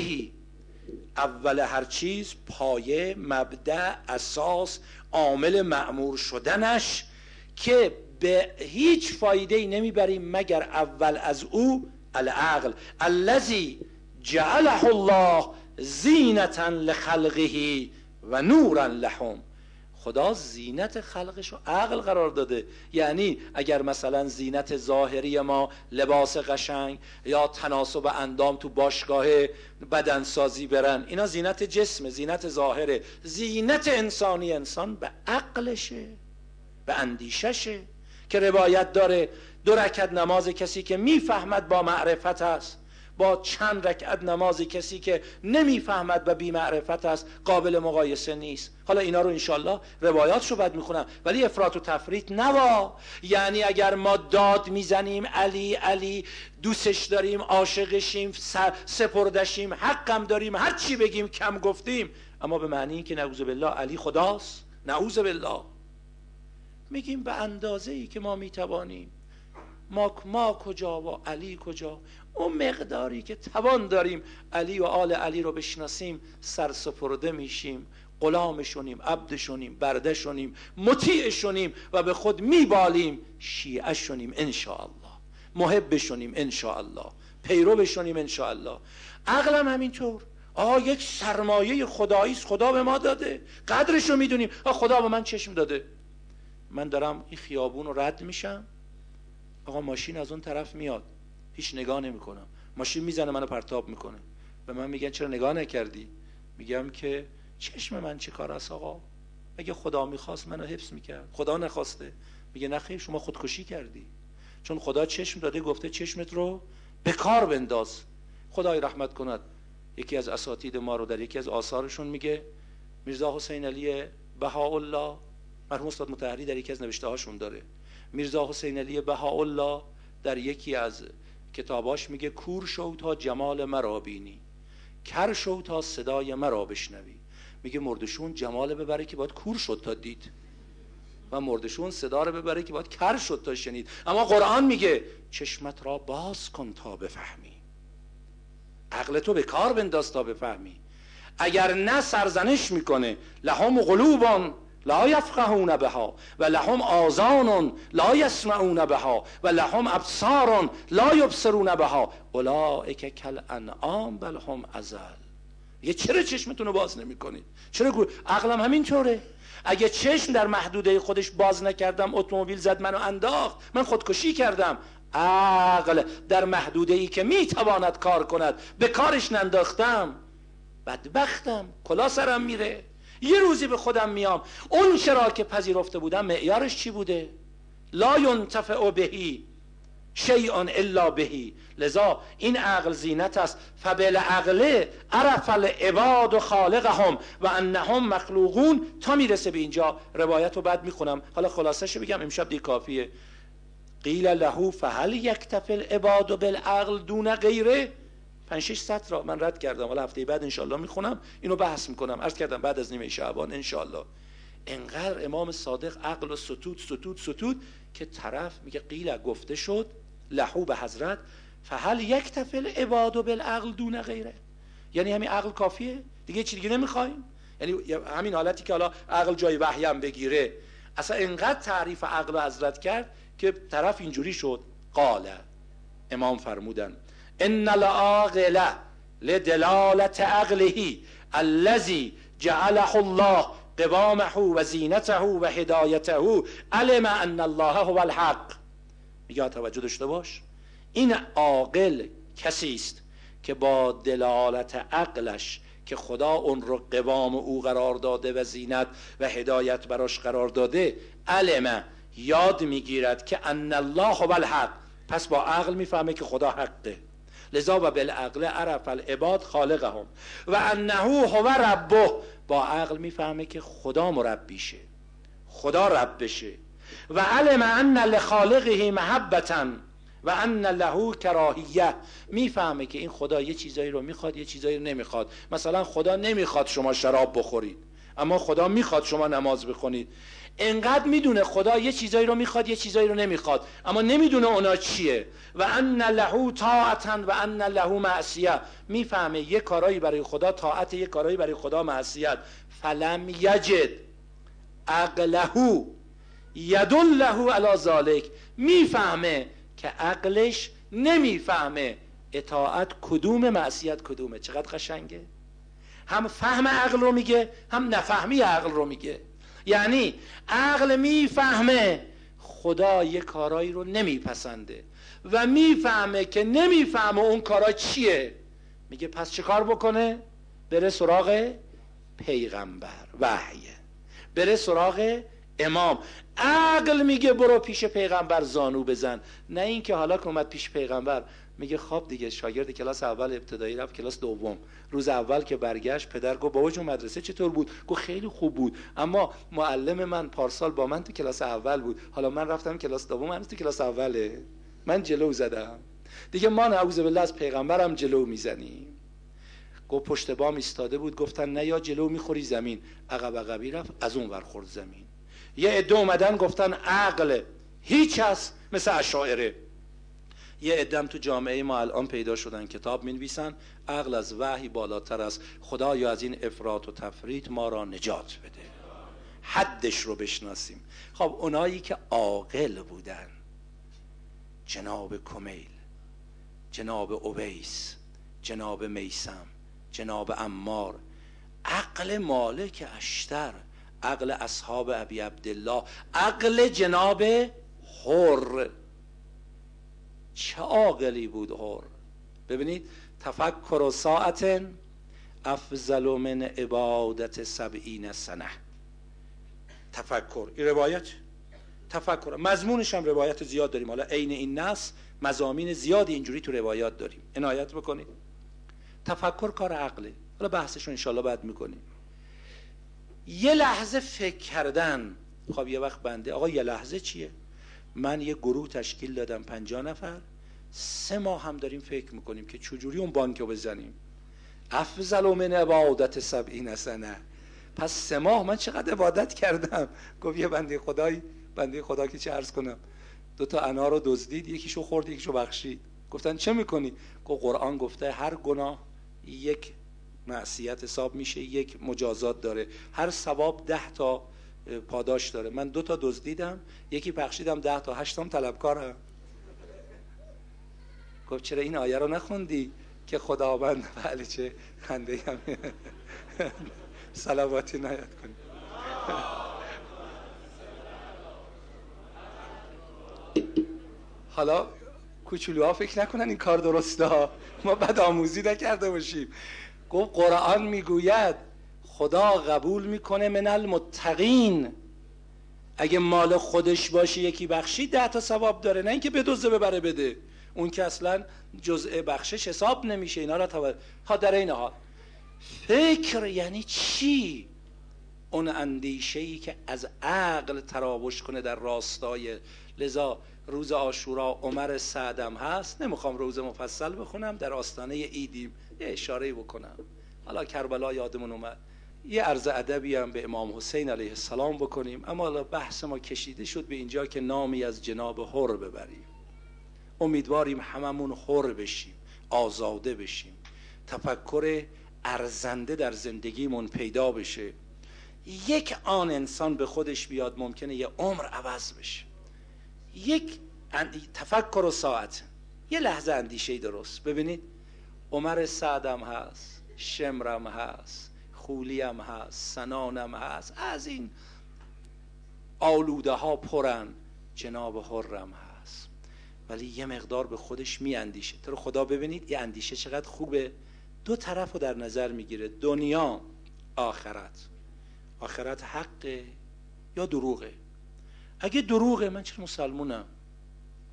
اول هر چیز، پایه، مبدأ، اساس، عامل مأمور شدنش که به هیچ فایده‌ای نمیبریم مگر اول از او العقل الذی جعله الله زینة لخلقه و نورا لهم. خدا زینت خلقش رو عقل قرار داده. یعنی اگر مثلا زینت ظاهری ما لباس قشنگ یا تناسب اندام تو باشگاه بدنسازی برن، اینا زینت جسم، زینت ظاهره. زینت انسانی انسان به عقلشه، به اندیششه، که روایت داره دو رکعت نماز کسی که میفهمد با معرفت است با چند رکعت نماز کسی که نمیفهمد و بی معرفت است قابل مقایسه نیست. حالا اینا رو انشالله روایاتشو بعد میخونم، ولی افراط و تفریط نوا. یعنی اگر ما داد میزنیم علی علی، دوستش داریم، عاشقشیم، سپردشیم، حقم داریم، هر چی بگیم کم گفتیم، اما به معنی این که نعوذ بالله علی خداست، نعوذ بالله، میگیم به اندازه ای که ما میتوانیم. ما ما کجا و علی کجا؟ اون مقداری که توان داریم علی و آل علی رو بشناسیم، سرسپرده میشیم، غلامشونیم، عبدشونیم، بردهشونیم، مطیعشونیم و به خود میبالیم، شیعهشونیم انشاءالله، محبشونیم انشاءالله، پیروشونیم انشاءالله. عقلم همینطور. آه یک سرمایه خداییست، خدا به ما داده، قدرش رو میدونیم. آه خدا به من چشم داده. من دارم این خیابون رو رد میشم، آقا ماشین از اون طرف میاد، هیچ نگاه نمی کنم، ماشین میزنه منو پرتاب میکنه، به من میگن چرا نگاه نکردی؟ میگم که چشم من چه کار است آقا؟ اگه خدا میخواست منو حفظ میکرد، خدا نخواسته. میگه نخیر، شما خودکشی کردی، چون خدا چشم داده، گفته چشمت رو به کار بنداز. خدای رحمت کند، یکی از اساتید ما رو در یکی از آثارشون میگه، میرزا حسین علی بهاءالله مرحوم استاد مطهری در یکی از نوشته هاشون داره، میرزا حسین علی بهاءالله در یکی از کتاباش میگه کور شو تا جمال مرا بینی، کر شو تا صدای مرا بشنوی. میگه مردشون جمال ببره که باید کور شد تا دید، و مردشون صدا رو ببره که باید کر شد تا شنید. اما قرآن میگه چشمت را باز کن تا بفهمی، عقل تو به کار بنداز تا بفهمی. اگر نه سرزنش میکنه لهم قلوبان لا یفقهون بها و لهم آذان لا یسمعون بها و لهم ابصار لا یبصرون بها اولئک کالانعام بل هم اضل. یه چرا چشمتون رو باز نمیکنید؟ چرا؟ عقلم همینطوره. اگه چشم در محدوده خودش باز نکردم، اتومبیل زد منو انداخت، من خودکشی کردم. عقل در محدوده ای که میتواند کار کند به کارش ننداختم، بدبختم، کلا سرم میره. یه روزی به خودم میام اون چرا که پذیرفته بودم معیارش چی بوده؟ لا ینتفع بهی شیء الا بهی. لذا این عقل زینت است. فبالعقل عرف العباد و خالقهم و انهم مخلوقون. تا میرسه به اینجا روایت رو بعد میخونم، حالا خلاصش بگم امشب دی کافیه. قیل له فهل یکتفی العباد بالعقل دون غیره. پنج شش سطر را من رد کردم، حالا هفته بعد انشالله میخونم، اینو بحث میکنم. عرض کردم بعد از نیمه شعبان انشالله. انقدر امام صادق عقل و ستود ستود ستود که طرف میگه قیل گفته شد لهو به حضرت فهل یکتفی العباد بالعقل دون غیره. یعنی همین عقل کافیه دیگه، چی دیگه نمیخوایم؟ یعنی همین حالتی که حالا عقل جای وحی هم بگیره. اصلا انقدر تعریف عقل حضرت کرد که طرف اینجوری شد. قال امام فرمودن ان العاقل لدلالت عقله الذي جعله الله قوامه و زینته و هدایته علم ان الله هو الحق. میگه توجه داشته باش، این عاقل کسی است که با دلالت عقلش که خدا اون رو قوام او قرار داده و زینت و هدایت براش قرار داده، علم یاد میگیرد که ان الله هو الحق، پس با عقل میفهمه که خدا حقه. لذا و بالعقل عرف العباد خالقهم و انه هو ربه. با عقل میفهمه که خدا مربیشه، خدا ربشه. و علم ان لخالقه محبتا و ان له کراهیه. میفهمه که این خدا یه چیزایی رو میخواد، یه چیزایی رو نمیخواد. مثلا خدا نمیخواد شما شراب بخورید، اما خدا میخواد شما نماز بخونید. انقدر میدونه خدا یه چیزایی رو میخواد، یه چیزایی رو نمیخواد، اما نمیدونه اونا چیه. و ان له طاعتا و ان له معصیه. میفهمه یه کارایی برای خدا طاعت، یه کارایی برای خدا معصیت. فلم یجد عقله یدله علی ذلک. میفهمه که عقلش نمیفهمه اطاعت کدوم، معصیت کدومه. چقدر قشنگه. هم فهم عقل رو میگه، هم نفهمی عقل رو میگه. یعنی عقل میفهمه خدا یه کارایی رو نمیپسنده و میفهمه که نمیفهمه اون کارا چیه. میگه پس چه کار بکنه؟ بره سراغ پیغمبر، وحیه، بره سراغ امام. عقل میگه برو پیش پیغمبر زانو بزن، نه اینکه حالا که اومد پیش پیغمبر میگه خب دیگه شاگرد کلاس اول ابتدایی رفت کلاس دوم. روز اول که برگشت پدر گفت بابا جون مدرسه چطور بود؟ گفت خیلی خوب بود، اما معلم من پارسال با من تو کلاس اول بود، حالا من رفتم کلاس دوم، من تو کلاس اوله، من جلو زدم دیگه. ما نعوذ بالله از پیغمبرم جلو میزنیم. گفت پشت بام ایستاده بود، گفتن نه یا جلو میخوری زمین، عقب عقبی رفت از اون ور خورد زمین. یه عده اومدن گفتن عقل هیچ هست مثل اشاعره. یه عدم تو جامعه ما الان پیدا شدن کتاب می‌نویسن عقل از وحی بالاتر است، خدایا از این افراط و تفریط ما را نجات بده، حدش رو بشناسیم. خب اونایی که عاقل بودن، جناب کمیل، جناب اویس، جناب میثم، جناب عمار، عقل مالک اشتر، عقل اصحاب ابی عبدالله، عقل جناب حر. چه عاقلی بود حر. ببینید تفکر و ساعت افضل من عبادت سبعین سنه. تفکر، این روایت تفکر، مضمونش هم روایت زیاد داریم، حالا عین این نص مضامین زیادی اینجوری تو روایات داریم، عنایت بکنید. تفکر کار عقله، حالا بحثشو انشالله بعد میکنیم. یه لحظه فکر کردن. خب یه وقت بنده آقا یه لحظه چیه؟ من یه گروه تشکیل دادم پنجاه نفر، سه ماه هم داریم فکر میکنیم که چجوری اون بانکو بزنیم. افضل من عبادت سبعین سنه. پس سه ماه من چقدر عبادت کردم. گفت یه بنده خدایی، بنده خدا که چه عرض کنم، دو تا انار رو دزدید، یکیشو خورد یکیشو بخشید. گفتن چه میکنی؟ گفت قرآن گفته هر گناه یک معصیت حساب میشه، یک مجازات داره، هر ثواب ده تا پاداش داره. من دو تا دزدیدم، یکی بخشیدم، ده تا، هشتم طلبکارم. گفت چرا این آیه رو نخوندی که خداوند بله چه خنده هم صلواتی نیاد کنی. حالا کوچولوها فکر نکنن این کار درسته، ما بد آموزی نکرده باشیم. گفت قرآن میگوید خدا قبول میکنه من المتقین، اگه مال خودش باشه یکی بخشی ده تا ثواب داره، نه اینکه بدزده ببره بده، اون که اصلا جزء بخشش حساب نمیشه. اینا را تبر ها در این حال فکر یعنی چی؟ اون اندیشه‌ای که از عقل تراوش کنه در راستای. لذا روز عاشورا عمر سعدم هست، نمیخوام روز مفصل بخونم، در آستانه ایدیم یه اشاره بکنم. حالا کربلا یادمون اومد، یه عرض ادبی هم به امام حسین علیه السلام بکنیم، اما حالا بحث ما کشیده شد به اینجا که نامی از جناب حر ببریم. امیدواریم هممون حر بشیم، آزاده بشیم، تفکر ارزنده در زندگیمون پیدا بشه. یک آن انسان به خودش بیاد ممکنه یه عمر عوض بشه. یک تفکر و ساعت، یه لحظه اندیشه درست. ببینید عمر سعدم هست، شمرم هست، خولیم هست، سنانم هست، از این آلوده ها پرن، جناب حرم هست، ولی یه مقدار به خودش می اندیشه. تو رو خدا ببینید یه اندیشه چقدر خوبه، دو طرف رو در نظر میگیره، دنیا آخرت. آخرت حقه یا دروغه؟ اگه دروغه من چرا مسلمونم؟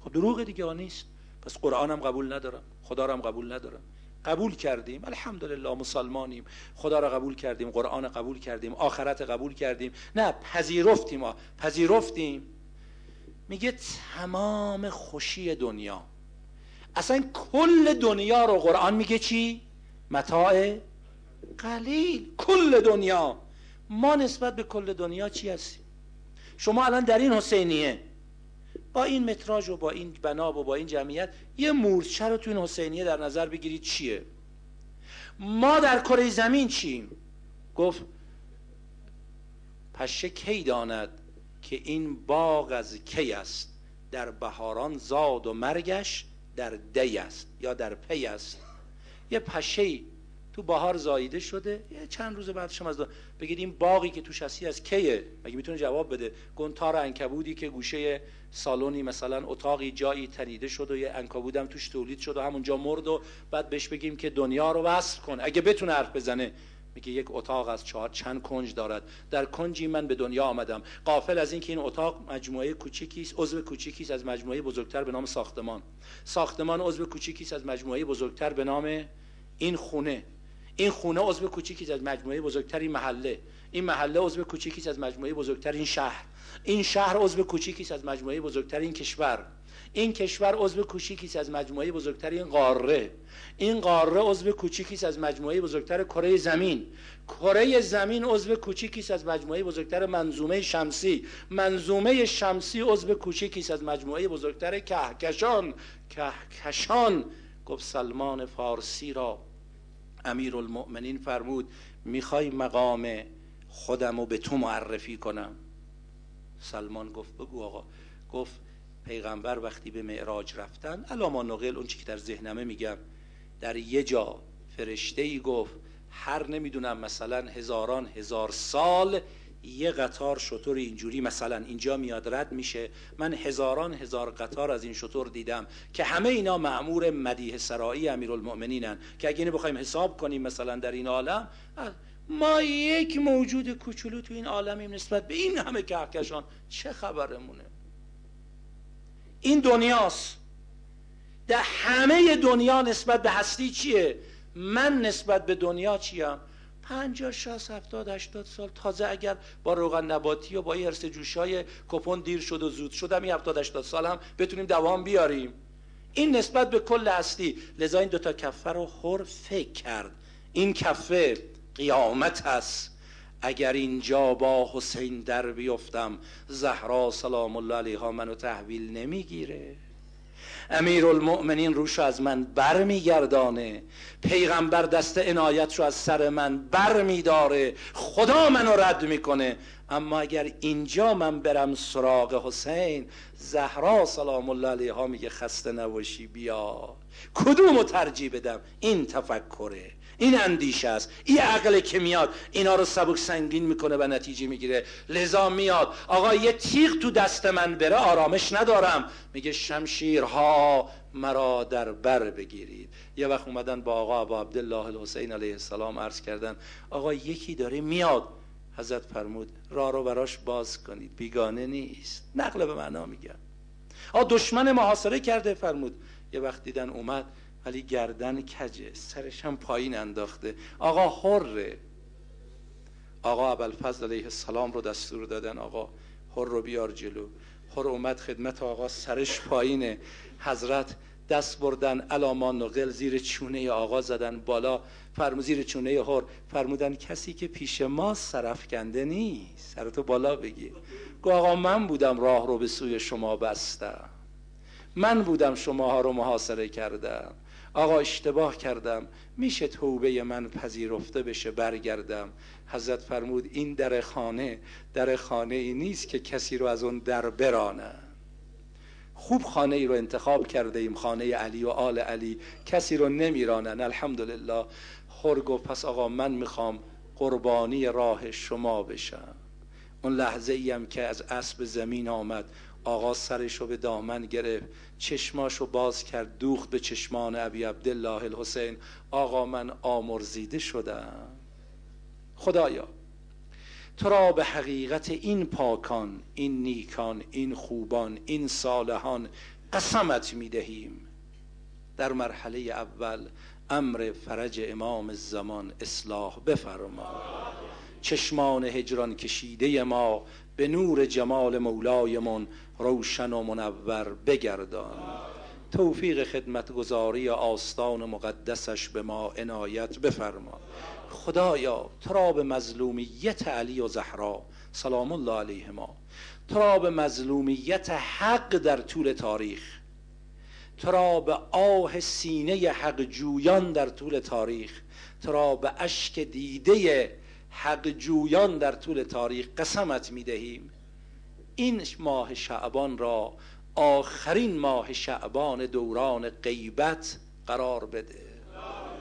خب دروغ دیگه نیست. پس قرآنم قبول ندارم، خدا رو هم قبول ندارم. قبول کردیم الحمدلله، مسلمانیم، خدا را قبول کردیم، قرآن قبول کردیم، آخرت قبول کردیم. نه پذیرفتیم، پذیرفتیم. میگه تمام خوشی دنیا، اصلا کل دنیا رو قرآن میگه چی؟ متاع قلیل. کل دنیا. ما نسبت به کل دنیا چی هستیم؟ شما الان در این حسینیه با این متراژ و با این بنا و با این جمعیت یه مورچه رو تو این حسینیه در نظر بگیرید چیه؟ ما در کره زمین چیم؟ گفت پشه کی داند که این باغ از کی است، در بهاران زاد و مرگش در دی است یا در پی است. یه پشه تو بهار زاییده شده، یه چند روز بعد شما از دو... بگید این باقی که توش هستی از کیه؟ مگه میتونه جواب بده؟ گون تار عنکبوتی که گوشه سالونی مثلا اتاقی جایی تنیده شد و یه عنکبوت هم توش تولید شد و همونجا مرد و بعد بهش بگیم که دنیا رو وصف کن، اگه بتونه حرف بزنه میگه یک اتاق از چهار چند کنج دارد، در کنجی من به دنیا آمدم، غافل از این که این اتاق مجموعه کوچیکی است، عضو کوچیکی است از مجموعه بزرگتر به نام ساختمان، ساختمان عضو کوچیکی است از مجموعه بزرگتر به نام این خونه، این خونه عضو کوچیکی است از مجموعه بزرگتر این محله، این محله عضو کوچیکی است از مجموعه بزرگتر این شهر، این شهر عضو کوچیکی است از مجموعه بزرگتر این کشور، این کشور عضو کوچیکی است از مجموعه بزرگتر این قاره، این قاره عضو کوچیکی است از مجموعه بزرگتر کره زمین، کره زمین عضو کوچیکی است از مجموعه بزرگتر منظومه شمسی، منظومه شمسی عضو کوچیکی است از مجموعه بزرگتر کهکشان، کهکشان. گفت سلمان فارسی را امیرالمؤمنین فرمود میخوای مقام خودم رو به تو معرفی کنم؟ سلمان گفت بگو آقا. گفت پیغمبر وقتی به معراج رفتن، علاما نقل اون چی که در ذهنمه میگم، در یه جا فرشته‌ای گفت هر نمیدونم مثلا هزاران هزار سال یه قطار شتر اینجوری مثلا اینجا میاد رد میشه، من هزاران هزار قطار از این شتر دیدم که همه اینا مأمور مدیح سرایی امیرالمؤمنینن، که اگه اینو بخوایم حساب کنیم مثلا در این عالم، ما یک موجود کوچولو تو این عالمیم نسبت به این همه کهکشان، چه خبرمونه؟ این دنیاست. در همه دنیا نسبت به هستی چیه؟ من نسبت به دنیا چیم؟ پنجاه شصت هفتاد هشتاد سال، تازه اگر با روغن نباتی و با یه هرس جوشای کپون دیر شد و زود شد هم هفتاد هشتاد سال هم بتونیم دوام بیاریم. این نسبت به کل هستی. لذا این دوتا کفه رو خور فکر کرد، این کفه قیامت هست، اگر اینجا با حسین در بیفتم زهرا سلام الله علیها منو تحویل نمیگیره، امیرالمؤمنین روشو از من بر میگردانه، پیغمبر دست عنایت رو از سر من بر میداره، خدا منو رد میکنه. اما اگر اینجا من برم سراغ حسین، زهرا سلام الله علیها میگه خسته نباشی بیا، کدومو ترجیح بدم؟ این تفکره، این اندیشه است، این عقله که میاد اینا رو سبک سنگین میکنه و نتیجه میگیره. لذا میاد آقا یه تیغ تو دست من بره آرامش ندارم، میگه شمشیرها مرا در بر بگیرید. یه وقت اومدن با آقا ابو عبدالله الحسین علیه السلام عرض کردن آقا یکی داره میاد، حضرت فرمود راه رو براش باز کنید، بیگانه نیست. نقل به معنا میگم. آقا دشمن محاصره کرده، فرمود یه وقت دیدن اومد ولی گردن کجه، سرش هم پایین انداخته، آقا حره. آقا ابوالفضل علیه السلام رو دستور دادن آقا حر رو بیار جلو. حر اومد خدمت آقا، سرش پایینه. حضرت دست بردن علامان نقل زیر چونه آقا زدن بالا، فرمود زیر چونه حر، فرمودن کسی که پیش ما سرفکنده نیست، سرتو بالا بگیر. گو آقا من بودم راه رو به سوی شما بستم، من بودم شماها رو محاصره کردم، آقا اشتباه کردم، میشه توبه من پذیرفته بشه برگردم. حضرت فرمود این در خانه در خانه ای نیست که کسی رو از اون در برانه. خوب خانه ای رو انتخاب کرده ایم، خانه علی و آل علی، کسی رو نمیرانن الحمدلله. خور گفت پس آقا من میخوام قربانی راه شما بشم. اون لحظه ایم که از اسب زمین آمد، آقا سرشو به دامن گرفت، چشماشو باز کرد، دوخت به چشمان ابی عبدالله الحسین. آقا من آمرزیده شدم، خدایا تو را به حقیقت این پاکان، این نیکان، این خوبان، این صالحان قسمت میدهیم در مرحله اول امر فرج امام زمان اصلاح بفرما، چشمان هجران کشیده ما به نور جمال مولایمون روشن و منور بگردان، توفیق خدمتگزاری آستان مقدسش به ما عنایت بفرما. خدایا تو را به مظلومیت علی و زهرا سلام الله علیهما، تو را به مظلومیت حق در طول تاریخ، تو را به آه سینه حق جویان در طول تاریخ، تو را به اشک دیده حق جویان در طول تاریخ قسمت میدهیم این ماه شعبان را آخرین ماه شعبان دوران غیبت قرار بده.